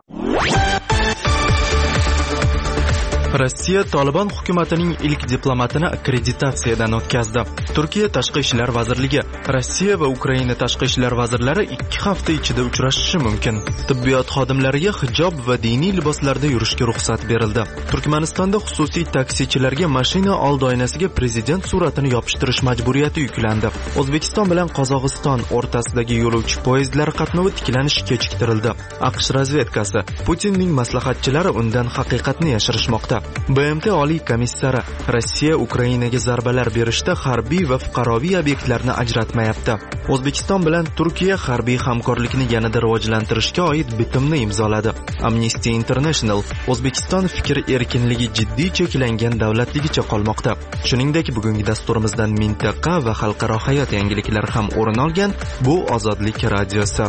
Rossiya Taliban hukumatining ilk diplomatini akkreditatsiyadan o'tkazdi. Turkiya Tashqi ishlar vazirligi Rossiya va Ukraina tashqi ishlar vazirlari 2 hafta ichida uchrashishi mumkin. Tibbiyot xodimlariga hijob va diniy liboslarda yurishga ruxsat berildi. Turkmanistonda xususiy taksichilarga mashina old oynasiga prezident suratini yopishtirish majburiyati yuklandi. O'zbekiston bilan Qozog'iston o'rtasidagi yo'lovchi poyezdlari qatnovi tiklanishi kechiktirildi. AQSh razvedkasi Putinning maslahatchilari undan haqiqatni yashirishmoqda. BMT oliy komissari Rossiya Ukrainaga zarbalar berishda harbiy va fuqaroviy obyektlarni ajratmayapti. O'zbekiston bilan Turkiya harbiy hamkorlikni yanada rivojlantirishga oid bitimni imzoladi. Amnesty International O'zbekiston fikr erkinligi jiddiy cheklangan davlatligicha qolmoqda. Shuningdek, bugungi dasturimizdan mintaqa va xalqaro hayot yangiliklari ham o'rin olgan. Bu Ozodlik radiosi.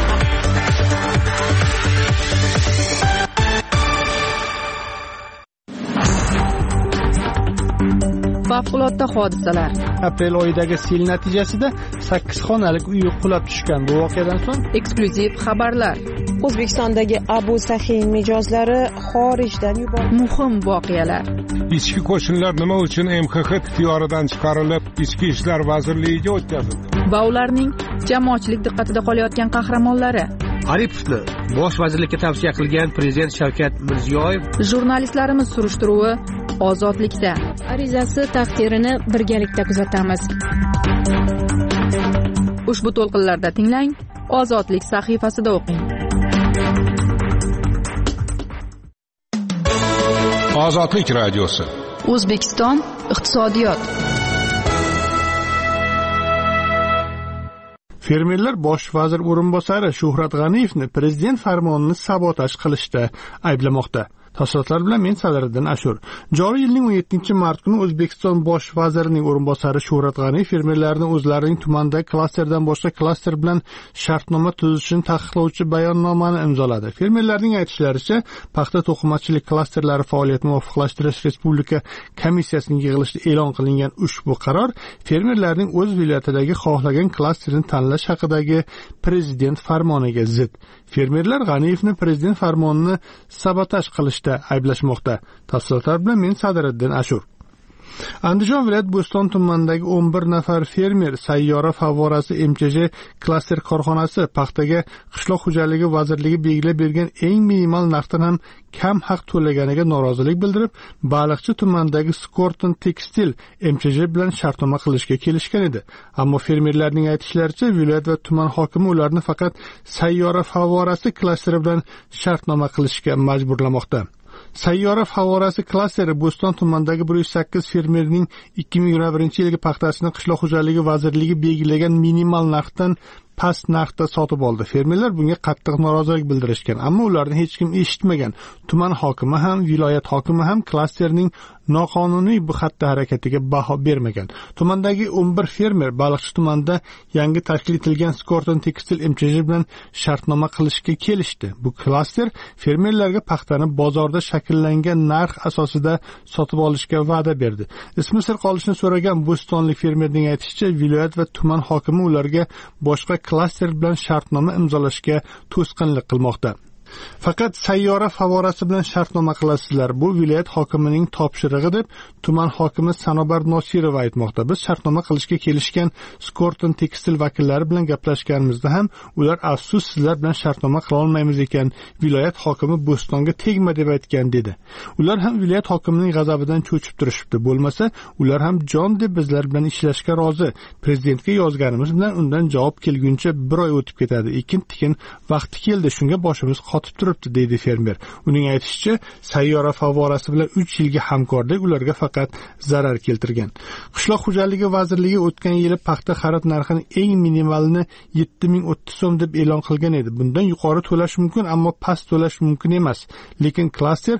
Favqulodda hodisalar. Aprel oyidagi sel natijasida 8 xonalik uy qulab tushgan. Bu voqeadan so'ng eksklyuziv xabarlar. O'zbekistondagi Abu Sahiy mijozlari xorijdan yuborildi. Muhim voqealar. Ichki qo'shinlar nima uchun MXX ixtiyoridan chiqarilib, Ichki ishlar vazirligiga o'tkazildi? Va ularning jamoatchilik diqqatida qolayotgan qahramonlari. Aripovni bosh vazirlikka tavsiya qilgan prezident Shavkat Mirziyoyev. Jurnalistlarimiz surishtiruvi Ozodlikda. Arizasi taqdirini birgalikda kuzatamiz. Ushbu to'lqinlarda tinglang, Ozodlik sahifasida o'qing. Ozodlik radiosi. O'zbekiston iqtisodiyot. Fermerlar bosh vazir o'rinbosari Shuhrat G'aniyevni prezident farmonini sabotaj qilishda ayblamoqda. Tafsilotlar bilan men Sadiriddin Ashur. Joriy yilning 17-mart kuni O'zbekiston bosh vazirining o'rinbosari Shuhrat G'aniyev fermerlarning o'zlarining tumandagi klasterdan boshqa klaster bilan shartnoma tuzishini taqiqlovchi bayonnomani imzoladi. Fermerlarning aytishlaricha, paxta to'qimachilik klasterlari faoliyatini muvofiqlashtirish respublika komissiyasining yig'ilishida e'lon qilingan ushbu qaror fermerlarning o'z viloyatidagi xohlagan klasterini tanlash haqidagi prezident farmoniga zid. Fermerlar G'aniyevni prezident farmonini sabotaj qilishda ayblashmoqda. Tafsilotlar bilan men Sadiriddin Ashur. Andijon viloyat Bo'ston tumanidagi 11 nafar fermer sayyora favorasi MCJ klaster korxonasi paxtaga qishloq xo'jaligi vazirligi belgilab bergan eng minimal narxdan ham kam haq to'laganiga norozilik bildirib, Baliqchi tumanidagi Skorton Tekstil MCJ bilan shartnoma qilishga kelishgan edi. Ammo fermerlarning aytishlaricha, viloyat va tuman hokimi ularni faqat sayyora favorasi klasteri bilan shartnoma qilishga majburlamoqda. Sayyora favorasi klasteri Bo'ston tumanidagi 108 fermerning 2021-yilgi paxtasini qishloq xo'jaligi vazirligi belgilagan minimal narxdan past narxda sotib oldi. Fermerlar bunga qattiq norozilik bildirishgan, ammo ularni hech kim eshitmagan. Tuman hokimi ham, viloyat hokimi ham klasterning noqonuniy bu xatti harakatiga baho bermagan. Tumandagi 11 fermer Baliqchi tumanida yangi tashkil etilgan Skorton Tekstil MCJ bilan shartnoma qilishga kelishdi. Bu klaster fermerlarga paxtani bozorda shakllangan narx asosida sotib olishga va'da berdi. Ismi sir qolishini so'ragan bo'stonlik fermerning aytishicha, viloyat va tuman hokimi ularga boshqa klaster bilan shartnoma imzolashga to'sqinlik qilmoqda. Faqat sayyora favorasi bilan shartnoma qilasizlar. Bu viloyat hokimining topshirig'i deb tuman hokimi Sanobar Nosirova aytmoqda. Biz shartnoma qilishga kelishgan Skorton tekstil vakillari bilan gaplashganimizda ham ular afsus sizlar bilan shartnoma qila olmaymiz ekan. Viloyat hokimi Bo'stonga tegma deb aytgan dedi. Ular ham viloyat hokimining g'azabidan cho'chib turishibdi. Bo'lmasa ular ham jon deb bizlar bilan ishlashga rozi. Prezidentga yozganimiz bilan undan javob kelguncha bir oy o'tib ketadi. Ekin-tikin vaqti keldi, shunga boshimiz qotib turibdi, deydi fermer. Uning aytishicha, sayyora favorasi bilan 3 yilga hamkorlik ularga faqat zarar keltirgan. Qishloq xo'jaligi vazirligi o'tgan yili paxta xarid narxini eng minimalini 7030 so'm deb e'lon qilgan edi. Bundan yuqori to'lash mumkin, ammo past to'lash mumkin emas. Lekin klaster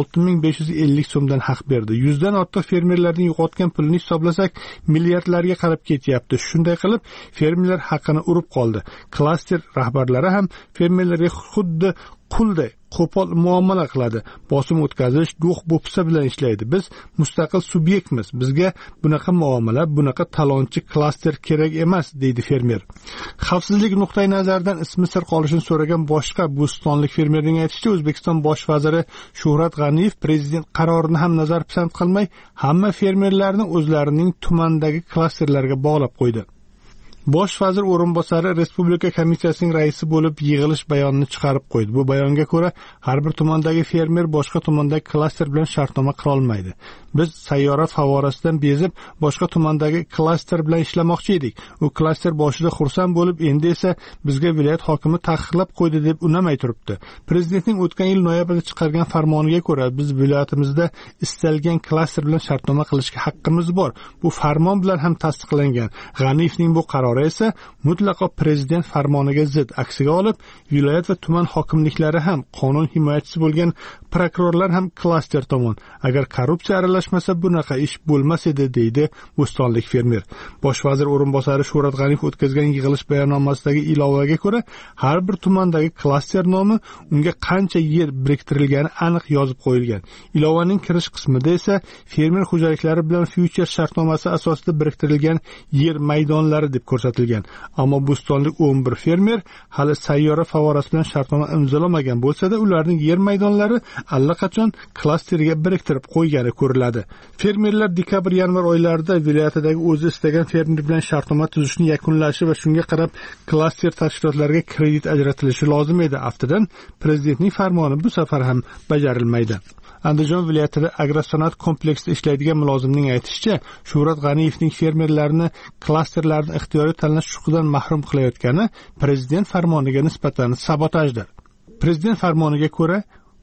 6550 so'mdan haq berdi. 100 dan ortiq fermerlarning yo'qotgan pulini hisoblasak, milliardlarga qarab ketyapti. Shunday qilib, fermerlar haqqini urib qoldi. Klaster rahbarlari ham fermerlarga xuddi qulday qo'pol muomala qiladi. Bosim o'tkazish, do'q bo'psa bilan ishlaydi. Biz mustaqil subyektmiz. Bizga bunaqa muomala, bunaqa talonchi klaster kerak emas, deydi fermer. Xavfsizlik nuqtai nazaridan ismi sir qolishini so'ragan boshqa bo'stonlik fermerning aytishicha, O'zbekiston bosh vaziri Shuhrat G'aniyev prezident qarorini ham nazar pisand qilmay, hamma fermerlarni o'zlarining tumandagi klasterlarga bog'lab qo'ydi. Bosh vazir o'rinbosari Respublika komissiyasining raisi bo'lib yig'ilish bayonini chiqarib qo'ydi. Bu bayonga ko'ra, har bir tumandagi fermer boshqa tumandagi klaster bilan shartnoma qila olmaydi. Biz sayyora favorasidan bezib, boshqa tumandagi klaster bilan ishlamoqchi edik. U klaster boshida xursand bo'lib, endi esa bizga viloyat hokimi taqiqlab qo'ydi deb unamay turibdi. Prezidentning o'tgan yil noyabrda chiqargan farmoniga ko'ra, biz viloyatimizda istalgan klaster bilan shartnoma qilishga haqqimiz bor. Bu farmon bilan ham tasdiqlangan. G'aniyevning bu qarori esa mutlaqo prezident farmoniga zid. Aksiga olib, viloyat va tuman hokimliklari ham, qonun himoyachisi bo'lgan prokurorlar ham klaster tomon. Agar korrupsiya aralashmasa bunaqa ish bo'lmas edi, deydi bo'stonlik fermer. Bosh vazir o'rinbosari Shuhrat G'aniyev o'tkazgan yig'ilish bayonnomasidagi ilovaga ko'ra, har bir tumandagi klaster nomi, unga qancha yer biriktirilgani aniq yozib qo'yilgan. Ilovaning kirish qismida esa fermer xo'jaliklari bilan future shartnomasi asosida biriktirilgan yer maydonlari deb ko'rsatilgan. Ammo bo'stonlik 11 fermer hali sayyora favorasi bilan shartnoma imzolamagan bo'lsa-da, ularning yer maydonlari allaqachon klasterga biriktirib qo'ygani ko'riladi. Fermerlar dekabr-yanvar oylarida viloyatidagi o'zi istagan fermer bilan shartnoma tuzishni yakunlashi va shunga qarab klaster tashkilotlariga kredit ajratilishi lozim edi. Aftidan prezidentning farmoni bu safar ham bajarilmaydi. Andijon viloyatida agrosanoat kompleksida ishlaydigan mulozimning aytishicha, Shuhrat G'aniyevning fermerlarni klasterlarni ixtiyoriy tanlash huquqidan mahrum qilayotgani prezident farmoniga nisbatan sabotajdir. Prezident farmoniga ko'ra,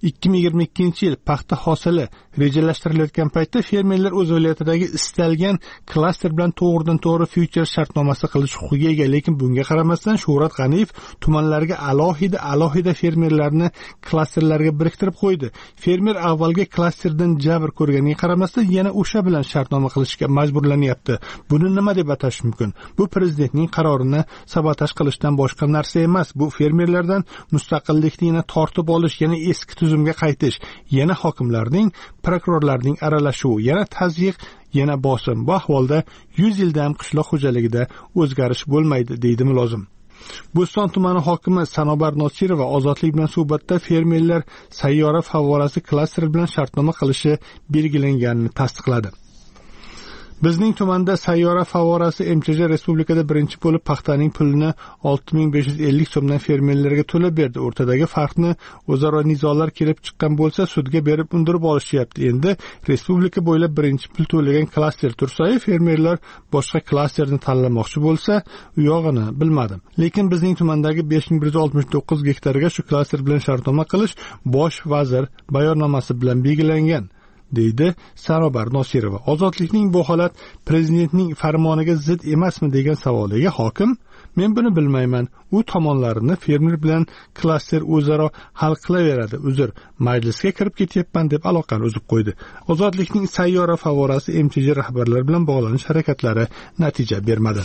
2022-yil paxta hosili rejalashtirilayotgan paytda fermerlar o'z viloyatidagi istalgan klaster bilan to'g'ridan-to'g'ri future shartnomasi qilish huquqiga ega. Lekin bunga qaramasdan Shuhrat G'aniyev tumanlarga alohida fermerlarni klasterlarga biriktirib qo'ydi. Fermer avvalgi klasterdan jabr ko'rganiga qaramasdan yana o'sha bilan shartnoma qilishga majburlanyapti. Buni nima deb atash mumkin? Bu prezidentning qarorini sabotaj qilishdan boshqa narsa emas. Bu fermerlardan mustaqillikni yana tortib olish, yana eski tuzumga qaytish, yana hokimlarning, prokurorlarning aralashuvi, yana tazyiq, yana bosim. Bu ahvolda 100 yildan qishloq xo'jaligida o'zgarish bo'lmaydi, deydi mulozim. Bo'ston tumani hokimi Sanobar Nosirova ozodlik bilan suhbatda fermerlar sayyora favorasi klaster bilan shartnoma qilishi belgilanganini tasdiqladi. Bizning tumanda sayyora favorasi MCJ respublikada birinchi bo'lib paxtaning pulini 6550 so'mdan fermerlarga to'lab berdi. O'rtadagi farqni o'zaro nizolar kelib chiqqan bo'lsa, sudga berib undirib olishyapti. Endi respublika bo'ylab birinchi pul to'lagan klaster tursa, fermerlar boshqa klasterni tanlamoqchi bo'lsa, u yog'ini bilmadim. Lekin bizning tumandagi 5169 gektarga shu klaster bilan shartnoma qilish bosh vazir bayonnomasi bilan belgilangan, deydi Sanobar Nosirova. Ozodlikning bu holat prezidentning farmoniga zid emasmi degan savoliga hokim, men buni bilmayman. U tomonlarini fermer bilan klaster o'zaro hal qilaveradi. Uzr, majlisga kirib ketyapman deb aloqani uzib qo'ydi. Ozodlikning sayyora favorasi MCJ rahbarlari bilan bog'lanish harakatlari natija bermadi.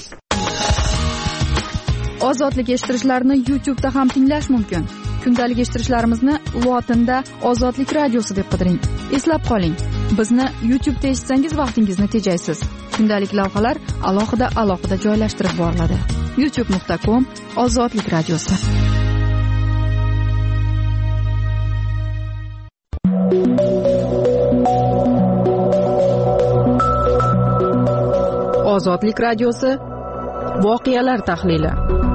Ozodlik eshittirishlarni YouTube'da ham tinglash mumkin. Kundalik eshittirishlarimizni lotinda Ozodlik radiosi deb qidiring. Eslab qoling, bizni YouTube'da eshitsangiz vaqtingizni tejaysiz. Kundalik lavhalar alohida joylashtirib boriladi. youtube.com Ozodlik radiosi. Ozodlik radiosi voqealar tahlili.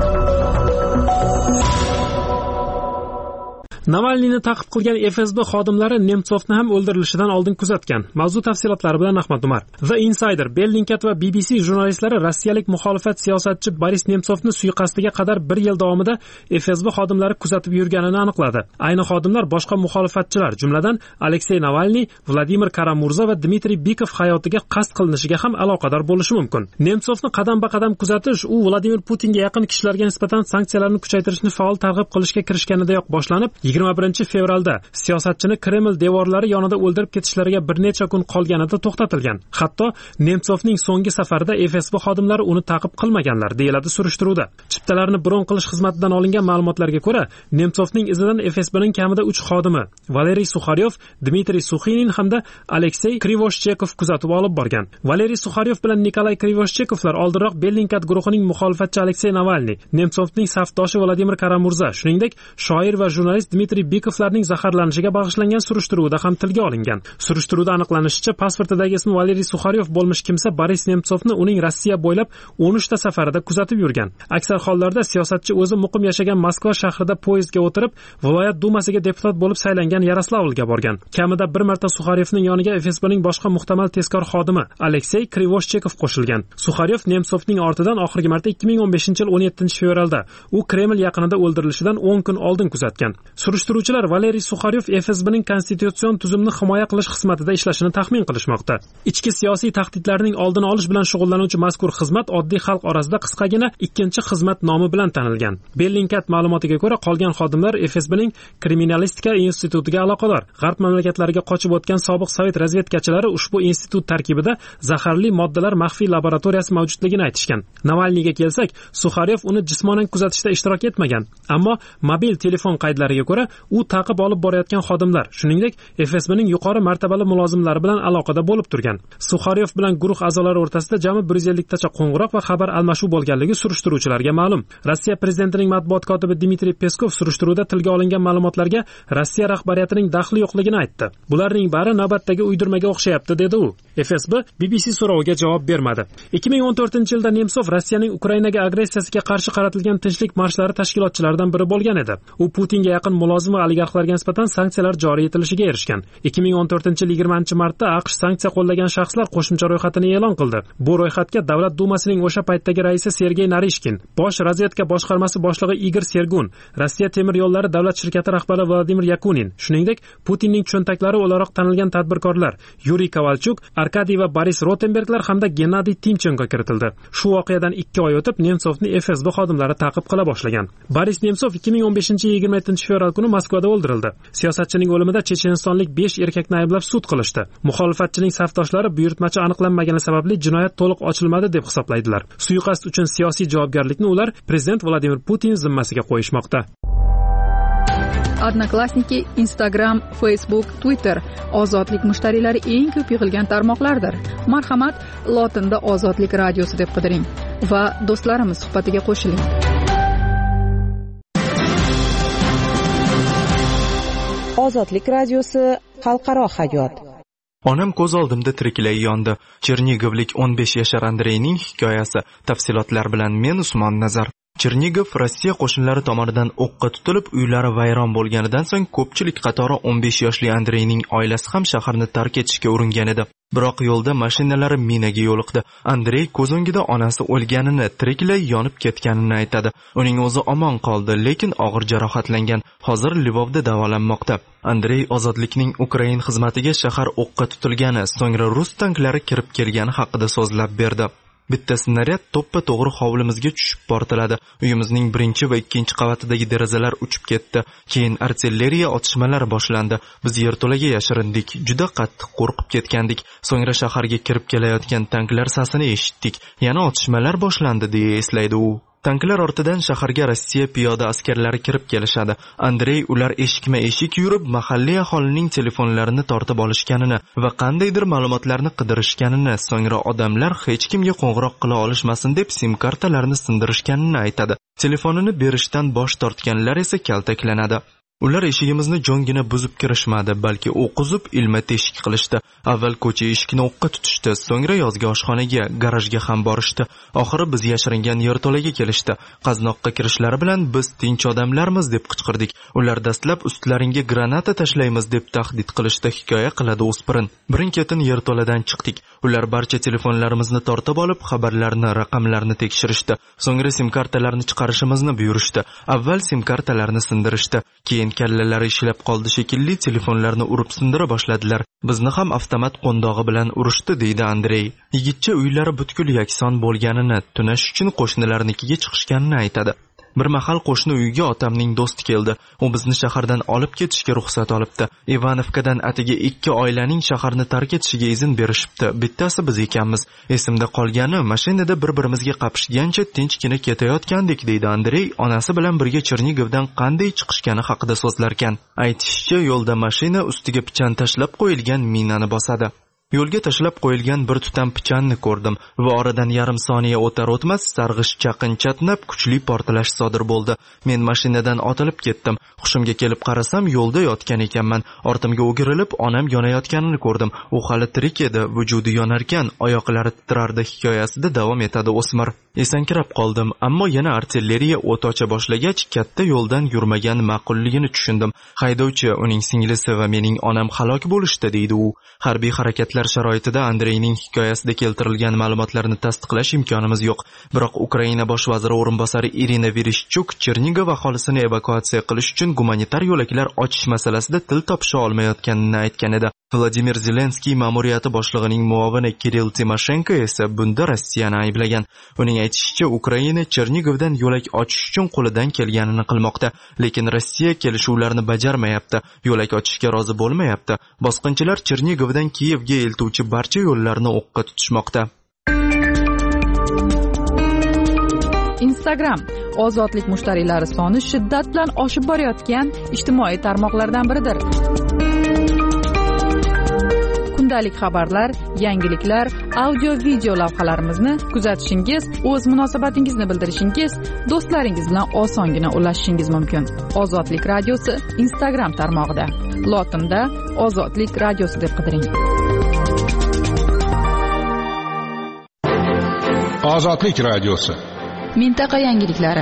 Navalniyni ta'qib qilgan FSB xodimlari Nemtsovni ham o'ldirilishidan oldin kuzatgan. Mavzu tafsilotlari bilan Ahmad Umar. The Insider, Bellingcat va BBC jurnalistlari rossiyalik muxolifat siyosatchi Boris Nemtsovni suiqasdiga qadar 1 yil davomida FSB xodimlari kuzatib yurganini aniqladi. Ayni xodimlar boshqa muxolifatchilar, jumladan Aleksey Navalniy, Vladimir Kara-Murza va Dmitriy Bikov hayotiga qasd qilinishiga ham aloqador bo'lishi mumkin. Nemtsovni qadam-ba-qadam kuzatish u Vladimir Putinga yaqin kishilarga nisbatan sanksiyalarni kuchaytirishni faol targ'ib qilishga kirishganidayoq boshlanib, 21 fevralda siyosatchini Kreml devorlari yonida o'ldirib ketishlariga bir necha kun qolganida to'xtatilgan. Hatto Nemtsovning so'nggi safarida FSB xodimlari uni ta'qib qilmaganlar, deyiladi surishtiruvda. Chiptalarni bron qilish xizmatidan olingan ma'lumotlarga ko'ra, Nemtsovning izidan FSBning kamida 3 xodimi, Valeriy Sukharyov, Dmitriy Suxinin hamda Aleksey Krivoshchekov kuzatib olib borgan. Valeriy Sukharyov bilan Nikolay Krivoshchekovlar oldinroq Bellingcat guruhining muxolifatchi Aleksey Navalniy, Nemtsovning safdoshi Vladimir Kara-Murza, shuningdek shoir va jurnalist Dmitriy Bikovlarning zaharlanishiga bag'ishlangan surishtiruvda ham tilga olingan. Surishtiruvda aniqlanishicha, pasportidagi ismi Valeriy Sukharyov bo'lmish kimsa Boris Nemtsovni uning Rossiya bo'ylab 13 ta safarida kuzatib yurgan. Aksar hollarda siyosatchi o'zi muqim yashagan Moskva shahrida poyezdga o'tirib, viloyat dumasiga deputat bo'lib saylangan Yaroslavlga borgan. Kamida bir marta Sukharyovning yoniga FSBning boshqa muhtamal tezkor xodimi Aleksey Krivoshchekov qo'shilgan. Sukharyov Nemtsovning ortidan oxirgi marta 2015-yil 17 fevralda u Kreml yaqinida o'ldirilishidan 10 kun oldin kuzatgan. Surishtiruvchilar Valeriy Sukharyov FSBning konstitutsion tuzumni himoya qilish xizmatida ishlashini taxmin qilishmoqda. Ichki siyosiy tahdidlarning oldini olish bilan shug'ullanuvchi mazkur xizmat oddiy xalq orasida qisqagina ikkinchi xizmat nomi bilan tanilgan. Bellingcat ma'lumotiga ko'ra, qolgan xodimlar FSBning kriminalistika institutiga aloqador. G'arb mamlakatlariga qochib o'tgan sobiq sovet razvedkachilari ushbu institut tarkibida zaharli moddalar maxfiy laboratoriyasi mavjudligini aytishgan. Navalniyga kelsak, Sukharyov uni jismonan kuzatishda ishtirok etmagan, ammo mobil telefon qaydlariga ko'ra, u ta'qib olib borayotgan xodimlar, shuningdek FSBning yuqori martabali mulozimlari bilan aloqada bo'lib turgan. Sukharyov bilan guruh a'zolari o'rtasida jami 150 tacha qo'ng'iroq va xabar almashuv bo'lganligi surishtiruvchilarga ma'lum. Rossiya prezidentining matbuot kotibi Dmitriy Peskov surishtiruvda tilga olingan ma'lumotlarga Rossiya rahbariyatining daxli yo'qligini aytdi. Bularning bari navbatdagi uydirmaga o'xshayapti, dedi u. FSB BBC so'roviga javob bermadi. 2014-yilda Nemtsov Rossiyaning Ukrainaga agressiyasiga qarshi qaratilgan tinchlik marshlari tashkilotchilaridan biri bo'lgan edi. U Putinga yaqin mulozim va oligarxlarga nisbatan sanksiyalar joriy etilishiga erishgan. 2014-yil 20-martda AQSh sanksiya qo'llagan shaxslar qo'shimcha ro'yxatini e'lon qildi. Bu ro'yxatga Davlat dumasining o'sha paytdagi raisi Sergey Narishkin, bosh razvedka boshqarmasi boshlig'i Igor Sergun, Rossiya temir yo'llari davlat shirkati rahbari Vladimir Yakunin, shuningdek Putinning cho'ntaklari o'laroq tanilgan tadbirkorlar Yuriy Kovalchuk, Arkadiy va Boris Rotenberglar hamda Gennadiy Timchenko kiritildi. Shu voqeadan 2 oy o'tib Nemtsovni FSB xodimlari ta'qib qila boshlagan. Boris Nemtsov 2015-yil 27-fevral kuni Moskvada o'ldirildi. Siyosatchining o'limida chechenistonlik 5 erkakni ayblab sud qilishdi. Muxolifatchining safdoshlari buyurtmachi aniqlanmagani sababli jinoyat to'liq ochilmadi deb hisoblaydilar. Suiqasd uchun siyosiy javobgarlikni ular prezident Vladimir Putin zimmasiga qo'yishmoqda. Odnoklassniki, Instagram, Facebook, Twitter ozodlik mushtariylari eng ko'p yig'ilgan tarmoqlardir. Marhamat, lotinda Ozodlik radiosi deb qidiring va do'stlarimiz suhbatiga qo'shiling. Ozodlik radiosi xalqaro hayot. Onam ko'z oldimda tiriklay yondi. Chernigovlik 15 yashar Andreyning hikoyasi. Tafsilotlar bilan men Usmon Nazar. Chernigov Rossiya qo'shinlari tomonidan o'qqa tutilib, uylari vayron bo'lganidan so'ng ko'pchilik qatori 15 yoshli Andreyning oilasi ham shaharni tark etishga uringan edi. Biroq yo'lda mashinalari minaga yo'liqdi. Andrey ko'z o'ngida onasi o'lganini, tiriklay yonib ketganini aytadi. Uning o'zi omon qoldi, lekin og'ir jarohatlangan. Hozir Lvovda davolanmoqda. Andrey ozodlikning Ukrain xizmatiga shahar o'qqa tutilgani, so'ngra rus tanklari kirib kelgani haqida so'zlab berdi. Bitta snaryad to'ppa-to'g'ri hovlimizga tushib portladi. Uyimizning 1 va 2 qavatidagi derazalar uchib ketdi. Keyin artilleriya otishmalari boshlandi. Biz yerto'laga yashirindik. Juda qattiq qo'rqib ketgandik. So'ngra shaharga kirib kelayotgan tanklar sasini eshitdik. Yana otishmalar boshlandi, deya eslaydi u. Tanklar ortidan shaharga Rossiya piyoda askarlari kirib kelishadi. Andrey ular eshikma-eshik yurib, mahalliy aholining telefonlarini tortib olishganini va qandaydir ma'lumotlarni qidirishganini, so'ngra odamlar hech kimga qo'ng'iroq qila olishmasin deb sim kartalarni sindirishganini aytadi. Telefonini berishdan bosh tortganlar esa kaltaklanadi. Ular eshigimizni jongina buzib kirishmadi, balki o'qizib ilma teshik qilishdi. Avval ko'cha eshikni o'qqa tutishdi, so'ngra yozgi oshxonaga, garajga ham borishdi. Oxiri biz yashiringan yerto'laga kelishdi. Qaznoqqa kirishlari bilan biz tinch odamlarmiz deb qichqirdik. Ular dastlab ustlaringga granata tashlaymiz deb tahdid qilishdi, hikoya qiladi o'spirin. Birin-ketin yerto'ladan chiqdik. Ular barcha telefonlarimizni tortib olib, xabarlarni, raqamlarni tekshirishdi. So'ngra sim kartalarni chiqarishimizni buyurishdi. Avval sim kartalarni sindirishdi. Keyin kallalari ishlab qoldi shekilli, telefonlarni urib sindira boshladilar. Bizni ham avtomat qo'ndog'i bilan urishdi, deydi Andrey. Yigitcha uylari butkul yakson bo'lganini, tunash uchun qo'shnilarnikiga chiqishganini aytadi. Bir mahal qo'shni uyga otamning do'sti keldi. U bizni shahardan olib ketishga ruxsat olibdi. Ivanovkadan atigi 2 oilaning shaharni tark etishiga izn berishibdi. Bittasi biz ekanmiz. Esimda qolgani, mashinada bir-birimizga qapishgancha tinchgina ketayotgandik, deydi Andrey, onasi bilan birga Chernigovdan qanday chiqishgani haqida so'zlarkan. Aytishicha, yo'lda mashina ustiga pichan tashlab qo'yilgan minani bosadi. Yo'lga tashlab qo'yilgan bir tutam pichanni ko'rdim va oradan yarim soniya o'tar-o'tmas sarg'ish chaqin chatnab kuchli portlash sodir bo'ldi. Men mashinadan otilib ketdim. Hushimga kelib qarasam, yo'lda yotgan ekanman. Ortimga o'girilib, onam yonayotganini ko'rdim. U hali tirik edi, vujudi yonarkan, oyoqlari titrardi, hikoyasida davom etadi o'smir. Esankirab qoldim, ammo yana artilleriya o't ocha boshlagach, katta yo'ldan yurmagan ma'qulligini tushundim. Haydovchi, uning singlisi va mening onam halok bo'lishdi, deydi u. Harbiy harakatlar sharoitida Andreyning hikoyasida keltirilgan ma'lumotlarni tasdiqlash imkonimiz yo'q. Biroq Ukraina bosh vaziri o'rinbosari Irina Vereshchuk Chernigov aholisini evakuatsiya qilish uchun gumanitar yo'laklar ochish masalasida til topisha olmayotganini aytgan edi. Vladimir Zelenskiy ma'muriyati boshlig'ining muovini Kirill Timoshenko esa bunda Rossiyani ayblagan. Uning aytishicha, Ukraina Chernigovdan yo'lak ochish uchun qo'lidan kelganini qilmoqda, lekin Rossiya kelishuvlarni bajarmayapti, yo'lak ochishga rozi bo'lmayapti. Bosqinchilar Chernigovdan Kiyevga eltuvchi barcha yo'llarni o'qqa tutishmoqda. Instagram ozodlik mushtariylari soni shiddat bilan oshib borayotgan ijtimoiy tarmoqlardan biridir. Kundalik xabarlar, yangiliklar, audio-video lavhalarimizni kuzatishingiz, o'z munosabatingizni bildirishingiz, do'stlaringiz bilan osongina ulashishingiz mumkin. Ozodlik radiosi Instagram tarmog'ida. Lotinda Ozodlik radiosi deb qidiring. Ozodlik radiosi. Mintaqa yangiliklari.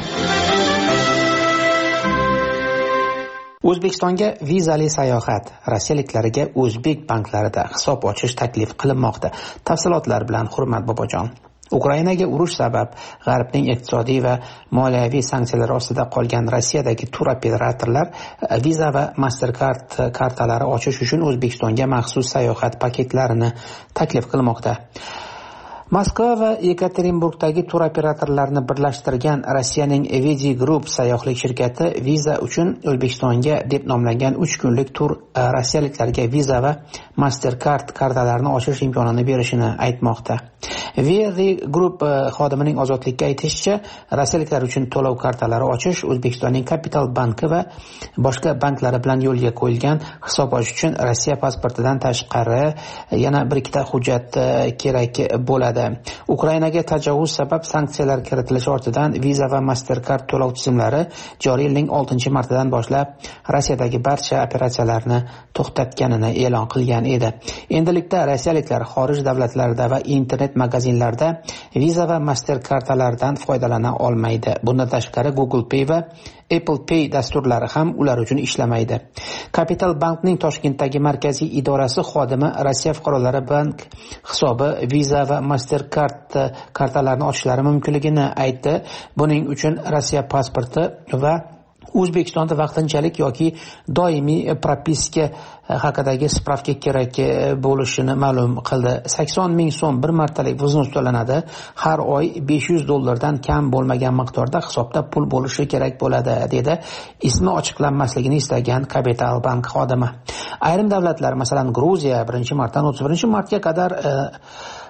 O'zbekistonga vizali sayohat, rossiyaliklarga o'zbek banklarida hisob ochish taklif qilinmoqda. Tafsilotlar bilan Hurmat Bobojon. Ukrainaga urush sabab G'arbning iqtisodiy va moliyaviy sanksiyalari ostida qolgan Rossiyadagi turoperatorlar Visa va Mastercard kartalari ochish uchun O'zbekistonga maxsus sayohat paketlarini taklif qilmoqda. Moskva va Yekaterinburgdagi turoperatorlarni birlashtirgan Rossiyaning Evidi Group sayyohlik shirkati Visa uchun O'zbekistonga deb nomlangan 3 kunlik tur rossiyaliklarga Visa va Mastercard kartalarini ochish imkonini berishini aytmoqda. Evidi Group xodimining Ozodlikka aytishicha, rossiyaliklar uchun to'lov kartalari ochish O'zbekistonning Kapital banki va boshqa banklari bilan yo'lga qo'yilgan hisob ochish uchun Rossiya pasportidan tashqari yana bir ikkita hujjat kerak bo'ladi. Ukrainaga tajovuz sabab sanksiyalar kiritilishi ortidan Visa va Mastercard to'lov tizimlari joriy yilning 6-martidan boshlab Rossiyadagi barcha operatsiyalarni to'xtatganini e'lon qilgan edi. Endilikda rossiyaliklar xorij davlatlarida va internet magazinlarda Visa va Mastercardlardan foydalana olmaydi. Bundan tashqari Google Pay va Apple Pay dasturlari ham ular uchun ishlamaydi. Kapital bankning Toshkentdagi markaziy idorasi xodimi Rossiya fuqarolari bank hisobi Visa va Mastercard kartalarini ochishlari mumkinligini aytdi. Buning uchun Rossiya pasporti va O'zbekistonda vaqtinchalik yoki doimiy propiska haqidagi spravka kerak bo'lishini ma'lum qildi. 80 ming so'm bir martalik vznus to'lanadi. Har oy $500 kam bo'lmagan miqdorda hisobda pul bo'lishi kerak bo'ladi, dedi ismi ochiqlanmasligini istagan Kapital bank xodimi. Ayrim davlatlar, masalan Gruziya 1-martdan 31-martga qadar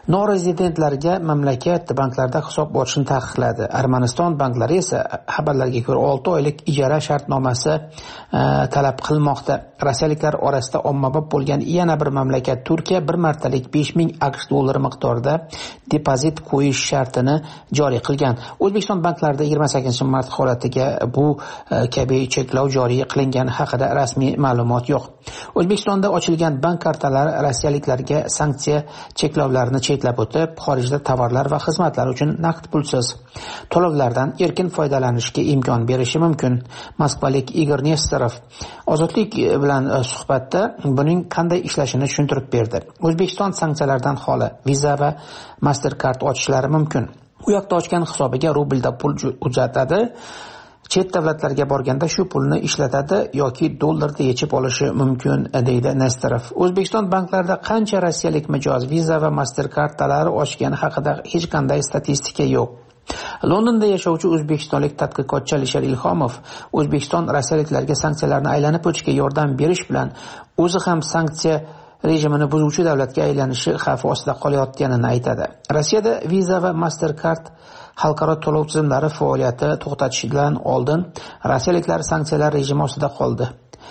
Norezidentlarga mamlakat banklarda hisob ochishni taqiqladi. Armaniston banklari esa xabarlarga ko'ra 6 oylik ijara shartnomasi talab qilmoqda. Rossiyaliklar orasida ommabop bo'lgan yana bir mamlakat Turkiya 1 martalik 5000 AQSh dollari miqdorida depozit qo'yish shartini joriy qilgan. O'zbekiston banklarida 28-mart holatiga bu kabi cheklov joriy qilingan haqida rasmiy ma'lumot yo'q. O'zbekistonda ochilgan bank kartalari rossiyaliklarga sanksiya cheklovlarini chetlab o'tib, xorijda tovarlar va xizmatlar uchun naqd pulsiz to'lovlardan erkin foydalanishga imkon berishi mumkin. Moskvalik Igor Nesterov Ozodlik bilan suhbatda buning qanday ishlashini tushuntirib berdi. O'zbekiston sanksiyalardan xoli Visa va Mastercard ochishlari mumkin. U yoqda ochgan hisobiga rublda pul uzatadi. Chet davlatlarga borganda shu pulni ishlatadi yoki dollarda yechib olishi mumkin, deydi Nesterov. O'zbekiston banklarida qancha rossiyalik mijoz Visa va Mastercardlari ochgani haqida hech qanday statistika yo'q. Londonda yashovchi o'zbekistonlik tadqiqotchi Alisher Ilhomov O'zbekiston rossiyaliklarga sanksiyalarni aylanib o'tishga yordam berish bilan o'zi ham sanksiya rejimini buzuvchi davlatga aylanishi xavfi ostida qolayotganini aytadi. Rossiyada Visa va Mastercard xalqaro to'lov tizimlari faoliyati to'xtatishidan oldin rossiyaliklar sanksiyalar rejimi ostida qoldi.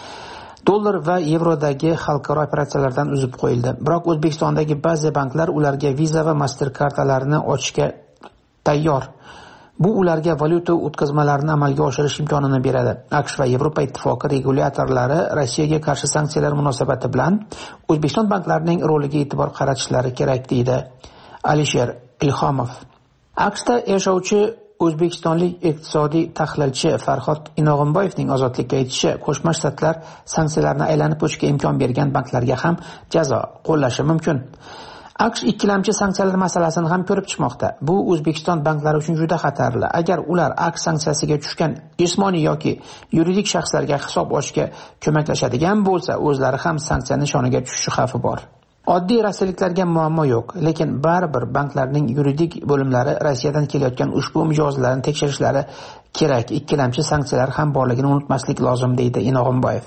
Dollar va yevrodagi xalqaro operatsiyalardan uzib qo'yildi. Biroq O'zbekistondagi ba'zi banklar ularga Visa va Mastercardlarini ochishga tayyor. Bu ularga valyuta o'tkazmalarini amalga oshirish imkonini beradi. AQSh va Yevropa ittifoqi regulyatorlari Rossiyaga qarshi sanksiyalar munosabati bilan O'zbekiston banklarining roliga e'tibor qaratishlari kerak, deydi Alisher Ilhomov. AQShda yashovchi o'zbekistonlik iqtisodiy tahlilchi Farhod Inog'imboyevning Ozodlikka aytishicha, Qo'shma Shtatlar sanksiyalarni aylanib o'tishga imkon bergan banklarga ham jazo qo'llashi mumkin. AQSh ikkilamchi sanksiyalar masalasini ham ko'rib chiqmoqda. Bu O'zbekiston banklari uchun juda xatarli. Agar ular AQSh sanksiyasiga tushgan jismoniy yoki yuridik shaxslarga hisob ochishga ko'maklashadigan bo'lsa, o'zlari ham sanksiya nishoniga tushishi xavfi bor. Oddiy rossiyaliklarga muammo yo'q, lekin baribir banklarning yuridik bo'limlari Rossiyadan kelayotgan ushbu mijozlarni tekshirishlari kerak. Ikkilamchi sanksiyalar ham borligini unutmaslik lozim, deydi Inog'imboyev.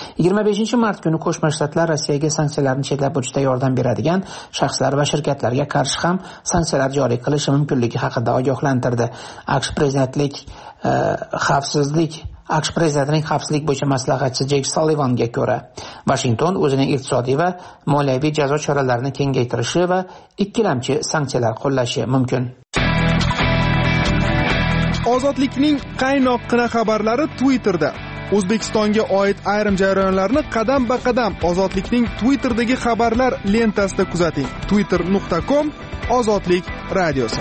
25-mart kuni Qo'shma Shtatlar Rossiyaga sanksiyalarni chetlab o'tishda yordam beradigan shaxslar va shirkatlarga qarshi ham sanksiyalar joriy qilishi mumkinligi haqida ogohlantirdi. AQSh prezidentining xavfsizlik bo'yicha maslahatchisi Jek Sullivanga ko'ra, Washington o'zining iqtisodiy va moliyaviy jazo choralarini kengaytirishi va ikkilamchi sanksiyalar qo'llashi mumkin. Ozodlikning qaynoqqina xabarlari Twitterda. O'zbekistonga oid ayrim jarayonlarni qadam-ba-qadam Ozodlikning Twitterdagi xabarlar lentasida kuzating. twitter.com/ozodlik radiosi.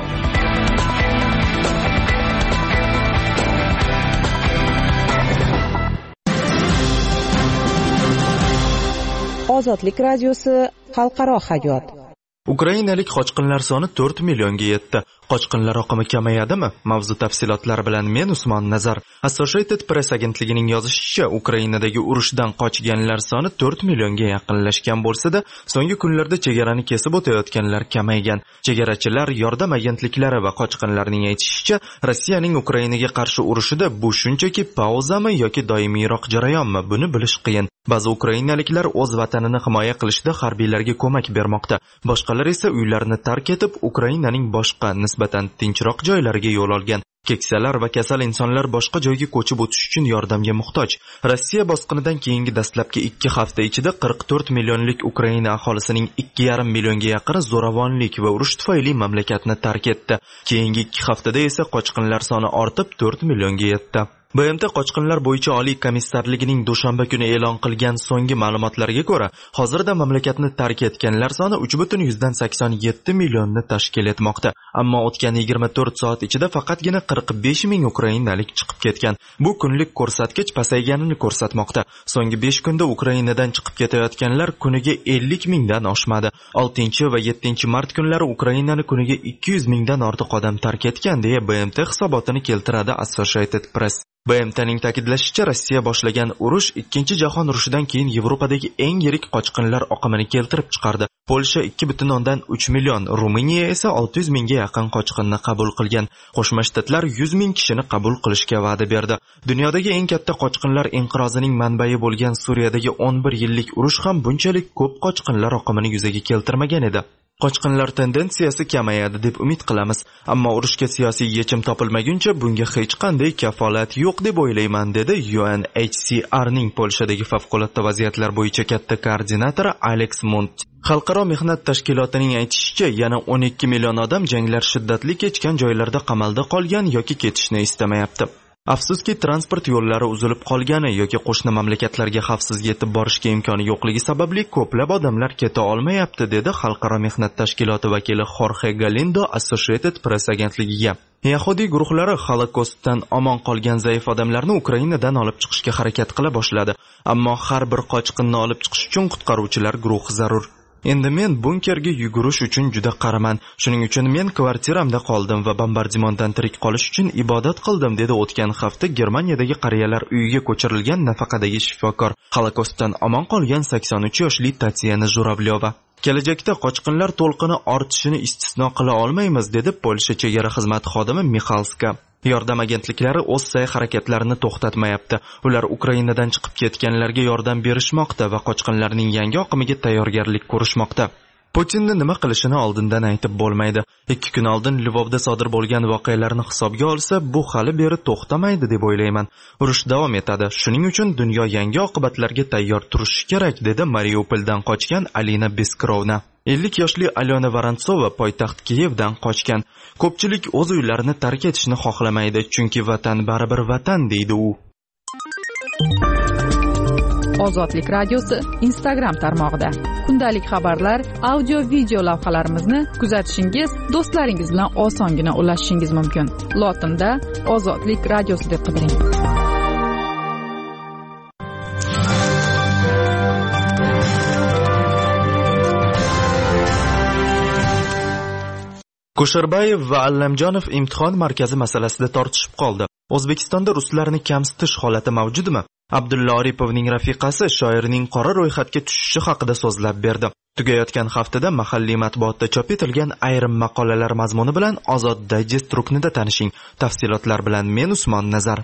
Ozodlik radiosi xalqaro hayot. Ukrainalik qochqinlar soni 4 millionga yetdi. Qochqinlar oqimi kamayadimi? Mavzu tafsilotlari bilan men Usmon Nazar. Associated Press agentligining yozishicha, Ukrainadagi urushdan qochganlar soni 4 millionga yaqinlashgan bo'lsa-da, so'nggi kunlarda chegarani kesib o'tayotganlar kamaygan. Chegarachilar, yordam agentliklari va qochqinlarning aytishicha, Rossiyaning Ukrainaga qarshi urushida bu shunchaki pauzami yoki doimiyroq jarayonmi? Buni bilish qiyin. Ba'zi ukrainaliklar o'z vatanini himoya qilishda harbiylarga ko'mak bermoqda. Boshqalar esa uylarini tark etib, Ukrainaning boshqa nisbatan tinchroq joylariga yo'l olgan. Keksalar va kasal insonlar boshqa joyga ko'chib o'tish uchun yordamga muhtoj. Rossiya bosqinidan keyingi dastlabki 2 hafta ichida 44 millionlik Ukraina aholisining 2,5 millionga yaqini zo'ravonlik va urush tufayli mamlakatni tark etdi. Keyingi 2 haftada esa qochqinlar soni ortib 4 millionga yetdi. BMT qochqinlar bo'yicha Oliy komissarligining dushanba kuni e'lon qilgan so'nggi ma'lumotlarga ko'ra, hozirda mamlakatni tark etganlar soni 3,87 millionni tashkil etmoqda. Ammo o'tgan 24 soat ichida faqatgina 45 ming ukrainalik chiqib ketgan. Bu kunlik ko'rsatkich pasayganini ko'rsatmoqda. So'nggi 5 kunda Ukrainadan chiqib ketayotganlar kuniga 50 mingdan oshmadi. 6 va 7 mart kunlari Ukrainani kuniga 200 mingdan ortiq odam tark etgan deya BMT hisobotini keltiradi Associated Press. BMTning ta'kidlashicha, Rossiya boshlagan urush 2-jahon urushidan keyin Yevropadagi eng yirik qochqinlar oqimini keltirib chiqardi. Polsha 2,3 million, Ruminiya esa 600 mingga yaqin qochqinni qabul qilgan. Qo'shma Shtatlar 100 ming kishini qabul qilishga va'da berdi. Dunyodagi eng katta qochqinlar inqirozining manbai bo'lgan Suriyadagi 11 yillik urush ham bunchalik ko'p qochqinlar oqimini yuzaga keltirmagan edi. qochqinlar tendensiyasi kamayadi deb umid qilamiz, ammo urushga siyosiy yechim topilmaguncha bunga hech qanday kafolat yo'q deb o'ylayman, dedi UNHCRning Polshadagi favqulodda vaziyatlar bo'yicha katta koordinatori Alex Mont. Xalqaro mehnat tashkilotining aytishicha, yana 12 million odam janglar shiddatli kechgan joylarda qamalda qolgan yoki ketishni istamayapti. Afsuski, transport yo'llari uzilib qolgani yoki qo'shni mamlakatlarga xavfsiz yetib borishga imkoni yo'qligi sababli ko'plab odamlar keta olmayapti, dedi Xalqaro mehnat tashkiloti vakili Jorge Galindo Associated Press agentligiga. Yahudiy guruhlari Holokostdan omon qolgan zaif odamlarni Ukrainadan olib chiqishga harakat qila boshladi, ammo har bir qochqinni olib chiqish uchun qutqaruvchilar guruhi zarur. Endi men bunkerga yugurish uchun juda qaraman. Shuning uchun men kvartiramda qoldim va bombardimondan tirik qolish uchun ibodat qildim, dedi o'tgan hafta Germaniyadagi qariyalar uyiga ko'chirilgan nafaqadagi shifokor, Holokostdan omon qolgan 83 yoshli Tatyana Juravlyova. Kelajakda qochqinlar to'lqini ortishini istisno qila olmaymiz, dedi Polsha chegara xizmati xodimi Mixalska. Yordam agentliklari o'z sa'y-harakatlarini to'xtatmayapti. Ular Ukrainadan chiqib ketganlarga yordam berishmoqda va qochqinlarning yangi oqimiga tayyorgarlik ko'rishmoqda. Putinni nima qilishini oldindan aytib bo'lmaydi. 2 kun oldin Lvovda sodir bo'lgan voqealarni hisobga olsa, bu hali beri to'xtamaydi deb o'ylayman. Urush davom etadi. Shuning uchun dunyo yangi oqibatlarga tayyor turishi kerak, dedi Mariupoldan qochgan Alina Beskrovna. 50 yoshli Alyona Vorontsova poytaxt Kiyevdan qochgan. Ko'pchilik o'z uylarini tark etishni xohlamaydi, chunki vatan baribir vatan, deydi u. Ozodlik radiosi Instagram tarmog'ida kundalik xabarlar, audio video lavhalarimizni kuzatishingiz, do'stlaringiz bilan osongina ulashishingiz mumkin. Lotinda Ozodlik radiosi deb qidiring. Kusherbayev va Allamjonov imtihon markazi masalasida tortishib qoldi. O'zbekistonda ruslarni kamsitish holati mavjudmi? Abdulla Oripovning rafiqasi shoirning qora ro'yxatga tushishi haqida so'zlab berdi. Tugayotgan haftada mahalliy matbuotda chop etilgan ayrim maqolalar mazmuni bilan Ozod Digest ruknida tanishing. Tafsilotlar bilan men Usmon Nazar.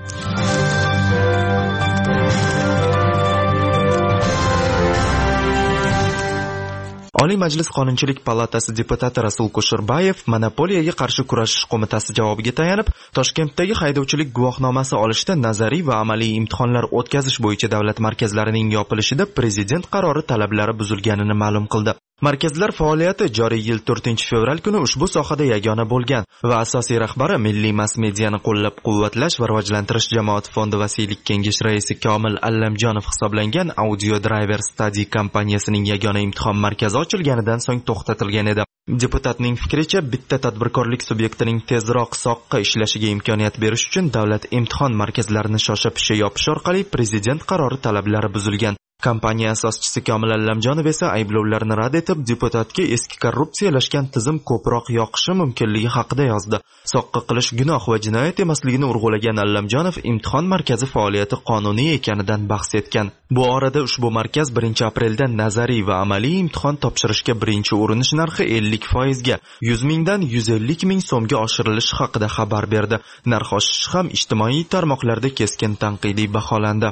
Oliy Majlis Qonunchilik palatasi deputati Rasul Kusherbayev monopoliyaga qarshi kurashish qo'mitasi javobiga tayanib, Toshkentdagi haydovchilik guvohnomasi olishda nazariy va amaliy imtihonlar o'tkazish bo'yicha davlat markazlarining yopilishida prezident qarori talablari buzilganini ma'lum qildi. Markazlar faoliyati joriy yil 4-fevral kuni ushbu sohada yagona bo'lgan va asosiy rahbari Milliy mass-mediani qo'llab-quvvatlash va rivojlantirish jamoat fondi vasiylik kengashi raisi Komil Allamjonov hisoblangan Audio Driver Study kompaniyasining yagona imtihon markazi ochilganidan so'ng to'xtatilgan edi. Deputatning fikricha, bitta tadbirkorlik subyektining tezroq soqqa ishlashiga imkoniyat berish uchun davlat imtihon markazlarini shosha-pisha yopish orqali prezident qarori talablari buzilgan. Kompaniya asoschisi Komil Allamjonov esa ayblovlarni rad etib, deputatga eski korrupsiyalashgan tizim ko'proq yoqishi mumkinligi haqida yozdi. Soqqa qilish gunoh va jinoyat emasligini urg'ulagan Allamjonov imtihon markazi faoliyati qonuniy ekanidan bahs etgan. Bu orada ushbu markaz 1-aprelda nazariy va amaliy imtihon topshirishga birinchi urinish narxi 50% ga 100 mingdan 150 ming so'mga oshirilishi haqida xabar berdi. Narx oshishi ham ijtimoiy tarmoqlarda keskin tanqidiy baholandi.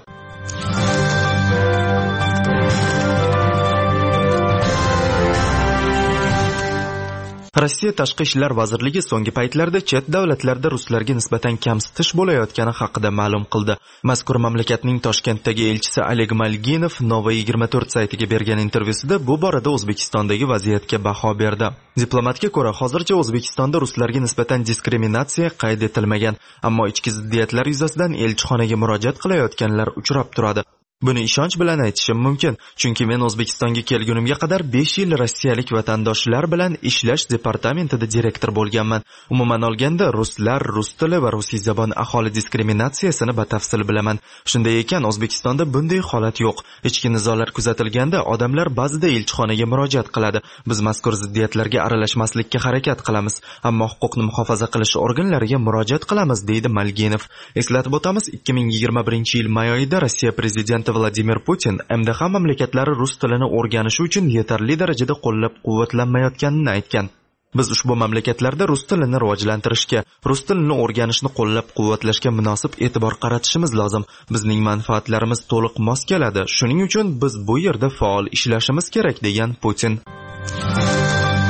Rossiya Tashqi ishlar vazirligi so'nggi paytlarda chet davlatlarda ruslarga nisbatan kamsitish bo'layotgani haqida ma'lum qildi. Mazkur mamlakatning Toshkentdagi elchisi Oleg Malginov Nova 24 saytiga bergan intervyusida bu borada O'zbekistondagi vaziyatga baho berdi. Diplomatga ko'ra, hozircha O'zbekistonda ruslarga nisbatan diskriminatsiya qayd etilmagan, ammo ichki ziddiyatlar yuzasidan elchixonaga murojaat qilayotganlar uchrab turadi. Buni ishonch bilan aytishim mumkin, chunki men O'zbekistonga kelgunimga qadar 5 yil rossiyalik vatandoshlar bilan ishlash departamentida direktor bo'lganman. Umuman olganda, ruslar, rus tili va rusiy zabon aholi diskriminatsiyasini batafsil bilaman. Shunday ekan, O'zbekistonda bunday holat yo'q. Ichki nizolar kuzatilganda odamlar ba'zida elchixonaga murojaat qiladi. Biz mazkur ziddiyatlarga aralashmaslikka harakat qilamiz, ammo huquqni muhofaza qilish organlariga murojaat qilamiz, deydi Malginov. Eslatib o'tamiz, 2021 yil may oyida Rossiya prezidenti Vladimir Putin MDH mamlakatlari rus tilini o'rganishi uchun yetarli darajada qo'llab-quvvatlanmayotganini aytgan. Biz ushbu mamlakatlarda rus tilini rivojlantirishga, rus tilini o'rganishni qo'llab-quvvatlashga munosib e'tibor qaratishimiz lozim. Bizning manfaatlarimiz to'liq mos keladi. Shuning uchun biz bu yerda faol ishlashimiz kerak, degan Putin.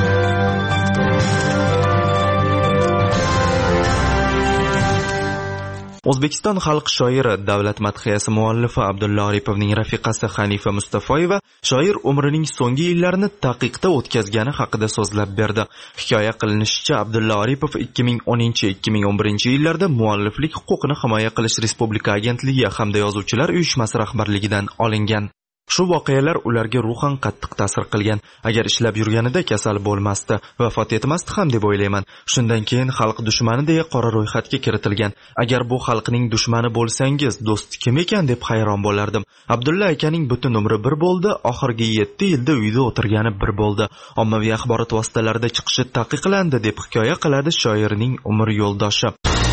O'zbekiston xalq shoiri, davlat madhiyasi muallifi Abdulla Aripovning rafiqasi Hanifa Mustafoyeva shoir umrining so'nggi yillarini taqiqda o'tkazgani haqida so'zlab berdi. Hikoya qilinishicha, Abdulla Aripov 2010-2011 yillarda mualliflik huquqini himoya qilish Respublika agentligi hamda yozuvchilar uyushmasi rahbarligidan olingan. Shu voqealar ularga ruhan qattiq ta'sir qilgan. Agar ishlab yurganida kasal bo'lmasdi, vafot etmasdi ham deb o'ylayman. Shundan keyin xalq dushmani deya qora ro'yxatga kiritilgan. Agar bu xalqning dushmani bo'lsangiz, do'st kim ekan deb hayron bo'lardim. Abdulla akaning butun umri bir bo'ldi, oxirgi 7 yilda uyda o'tirgani bir bo'ldi. Ommaviy axborot vositalarida chiqishi taqiqlandi deb hikoya qiladi shoirning umr yo'ldoshi.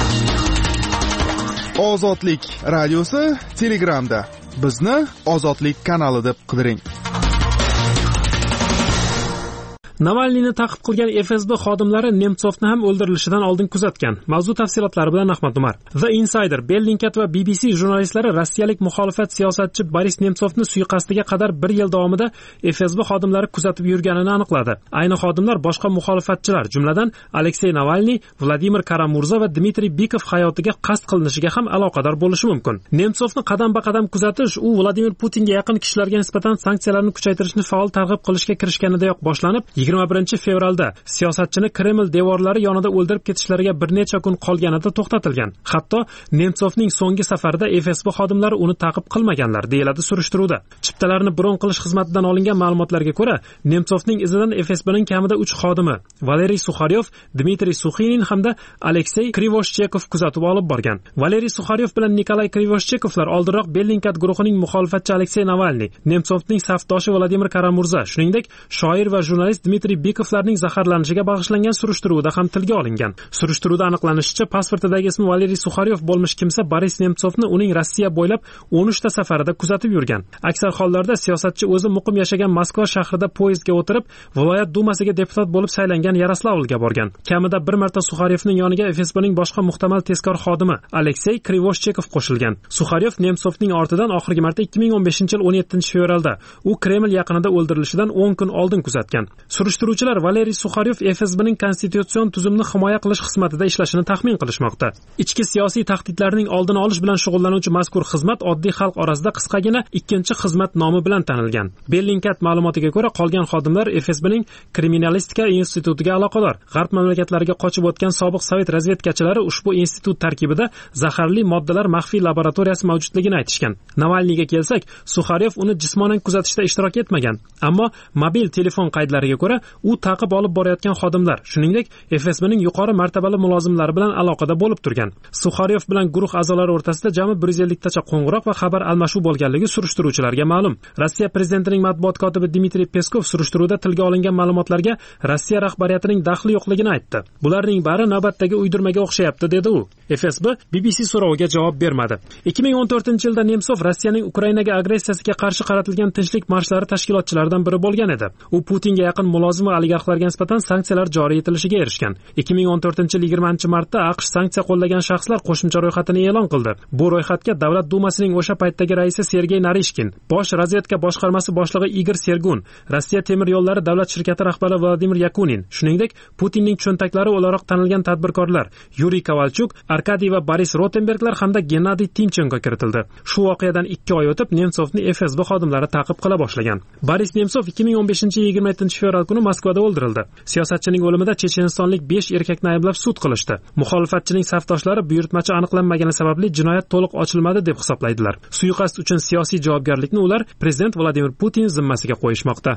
Ozodlik radiosi Telegramda. Bizni Ozodlik kanali deb qidiring. Navalniyni ta'qib qilgan FSB xodimlari Nemtsovni ham o'ldirilishidan oldin kuzatgan. Mavzu tafsilotlari bilan Ahmad Umar. The Insider, Bellingcat va BBC jurnalistlari rossiyalik muxolifat siyosatchi Boris Nemtsovni suiqasdiga qadar 1 yil davomida FSB xodimlari kuzatib yurganini aniqladi. Ayni xodimlar boshqa muxolifatchilar, jumladan Aleksey Navalniy, Vladimir Karamurza va Dmitriy Bikov hayotiga qasd qilinishiga ham aloqador bo'lishi mumkin. Nemtsovni qadam-ba-qadam kuzatish u Vladimir Putinga yaqin kishilarga nisbatan sanksiyalarni kuchaytirishni faol targ'ib qilishga kirishganidayoq boshlanib, 21 fevralda siyosatchini Kreml devorlari yonida o'ldirib ketishlariga bir necha kun qolganida to'xtatilgan. Hatto Nemtsovning so'nggi safarida FSB xodimlari uni ta'qib qilmaganlar, deyiladi surishtiruvda. Chiptalarni bron qilish xizmatidan olingan ma'lumotlarga ko'ra, Nemtsovning izidan FSBning kamida 3 xodimi, Valeriy Sukharyov, Dmitriy Suxinin hamda Aleksey Krivoshchekov kuzatib olib borgan. Valeriy Sukharyov bilan Nikolay Krivoshchekovlar oldinroq Bellingcat guruhining muxolifatchi Aleksey Navalniy, Nemtsovning safdoshi Vladimir Karamurza, shuningdek shoir va jurnalist Dmitriy Bikovlarning zaharlanishiga bag'ishlangan surishtiruvda ham tilga olingan. Surishtiruvda aniqlanishicha, pasportidagi ismi Valeriy Sukharyov bo'lmish kimsa Boris Nemtsovni uning Rossiya bo'ylab 13 ta safarida kuzatib yurgan. Aksar hollarda siyosatchi o'zi muqim yashagan Moskva shahrida poyezdga o'tirib, viloyat dumasiga deputat bo'lib saylangan Yaroslavlga borgan. Kamida bir marta Sukharyovning yoniga FSBning boshqa muhtamal tezkor xodimi Aleksey Krivoshchekov qo'shilgan. Sukharyov Nemtsovning ortidan oxirgi marta 2015-yil 17 fevralda u Kreml yaqinida o'ldirilishidan 10 kun oldin kuzatgan. Surishtiruvchilar Valeriy Sukharyov FSBning konstitutsion tuzumni himoya qilish xizmatida ishlashini taxmin qilishmoqda. Ichki siyosiy tahdidlarning oldini olish bilan shug'ullanuvchi mazkur xizmat oddiy xalq orasida qisqagina ikkinchi xizmat nomi bilan tanilgan. Bellingcat ma'lumotiga ko'ra, qolgan xodimlar FSBning kriminalistika institutiga aloqador. G'arb mamlakatlariga qochib o'tgan sobiq sovet razvedkachilari ushbu institut tarkibida zaharli moddalar maxfiy laboratoriyasi mavjudligini aytishgan. Navalniyga kelsak, Sukharyov uni jismonan kuzatishda ishtirok etmagan, ammo mobil telefon qaydlariga ko'ra, u ta'qib olib borayotgan xodimlar, shuningdek FSBning yuqori martabali mulozimlari bilan aloqada bo'lib turgan. Sukharyov bilan guruh a'zolari o'rtasida jami 150 tacha qo'ng'iroq va xabar almashuv bo'lganligi surishtiruvchilarga ma'lum. Rossiya prezidentining matbuot kotibi Dmitriy Peskov surishtiruvda tilga olingan ma'lumotlarga Rossiya rahbariyatining daxli yo'qligini aytdi. Bularning bari navbatdagi uydirmaga o'xshayapti, dedi u. FSB BBC so'roviga javob bermadi. 2014-yilda Nemtsov Rossiyaning Ukrainaga agressiyasiga qarshi qaratilgan tinchlik marshlari tashkilotchilaridan biri bo'lgan edi. U Putinga yaqin mulozim va oligarxlarga nisbatan sanksiyalar joriy etilishiga erishgan. 2014-yil 20-martda AQSh sanksiya qo'llagan shaxslar qo'shimcha ro'yxatini e'lon qildi. Bu ro'yxatga davlat dumasining o'sha paytdagi raisi Sergey Narishkin, bosh razvedka boshqarmasi boshlig'i Igor Sergun, Rossiya temir yo'llari davlat shirkati rahbari Vladimir Yakunin, shuningdek Putinning cho'ntaklari o'laroq tanilgan tadbirkorlar Yuriy Kovalchuk, Arkadiy va Boris Rotenberglar hamda Gennadiy Timchenko kiritildi. Shu voqeadan 2 oy o'tib Nemtsovni FSB xodimlari ta'qib qila boshlagan. Boris Nemtsov 2015-27 fevral kuni Moskvada o'ldirildi. Siyosatchining o'limida chechenistonlik 5 erkakni ayblab sud qilishdi. Muxolifatchining safdoshlari buyurtmachi aniqlanmagani sababli jinoyat to'liq ochilmadi deb hisoblaydilar. Suiqasd uchun siyosiy javobgarlikni ular prezident Vladimir Putin zimmasiga qo'yishmoqda.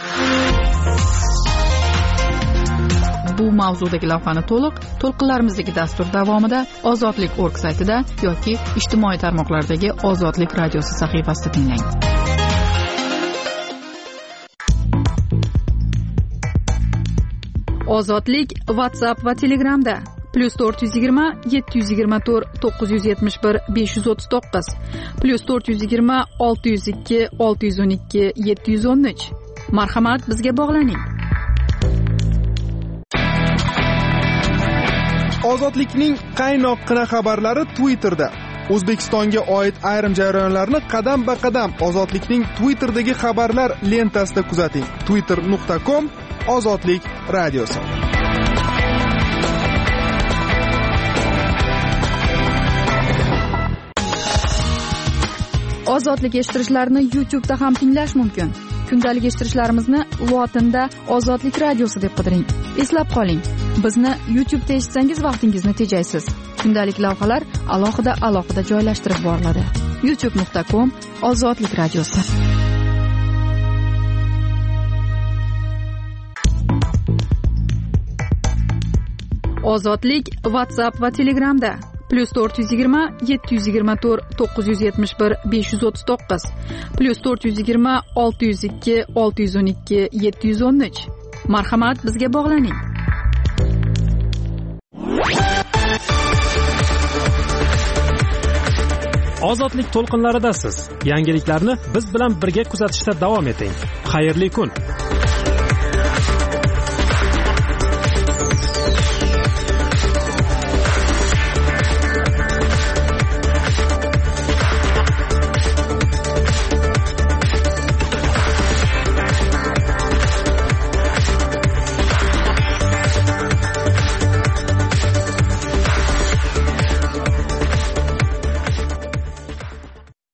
Bu mavzudagi lavhani to'lqinlarimizdagi dastur davomida ozodlik.org saytida yoki ijtimoiy tarmoqlardagi Ozodlik radiosi sahifasida tinglang. Ozodlik WhatsApp va Telegramda +420 724 971 539 +420 602 612 713. Marhamat, bizga bog'laning. Ozodlikning qaynoqqina xabarlari Twitterda. O'zbekistonga oid ayrim jarayonlarni qadam-ba-qadam Ozodlikning Twitterdagi xabarlar lentasida kuzating. twitter.com/ozodlik radiosi. Ozodlik eshittirishlarni YouTube'da ham tinglash mumkin. Kundalik eshittirishlarimizni lotinda Ozodlik radiosi deb qidiring. Eslab qoling, bizni YouTube'da eshitsangiz vaqtingizni tejaysiz. Kundalik lavhalar alohida joylashtirib boriladi. youtube.com/Ozodlik radiosi. Ozodlik WhatsApp va Telegramda +420 724 971 539 +420 602 612 713. Marhamat, bizga bog'laning. Ozodlik to'lqinlaridasiz. Yangiliklarni biz bilan birga kuzatishda davom eting. Xayrli kun.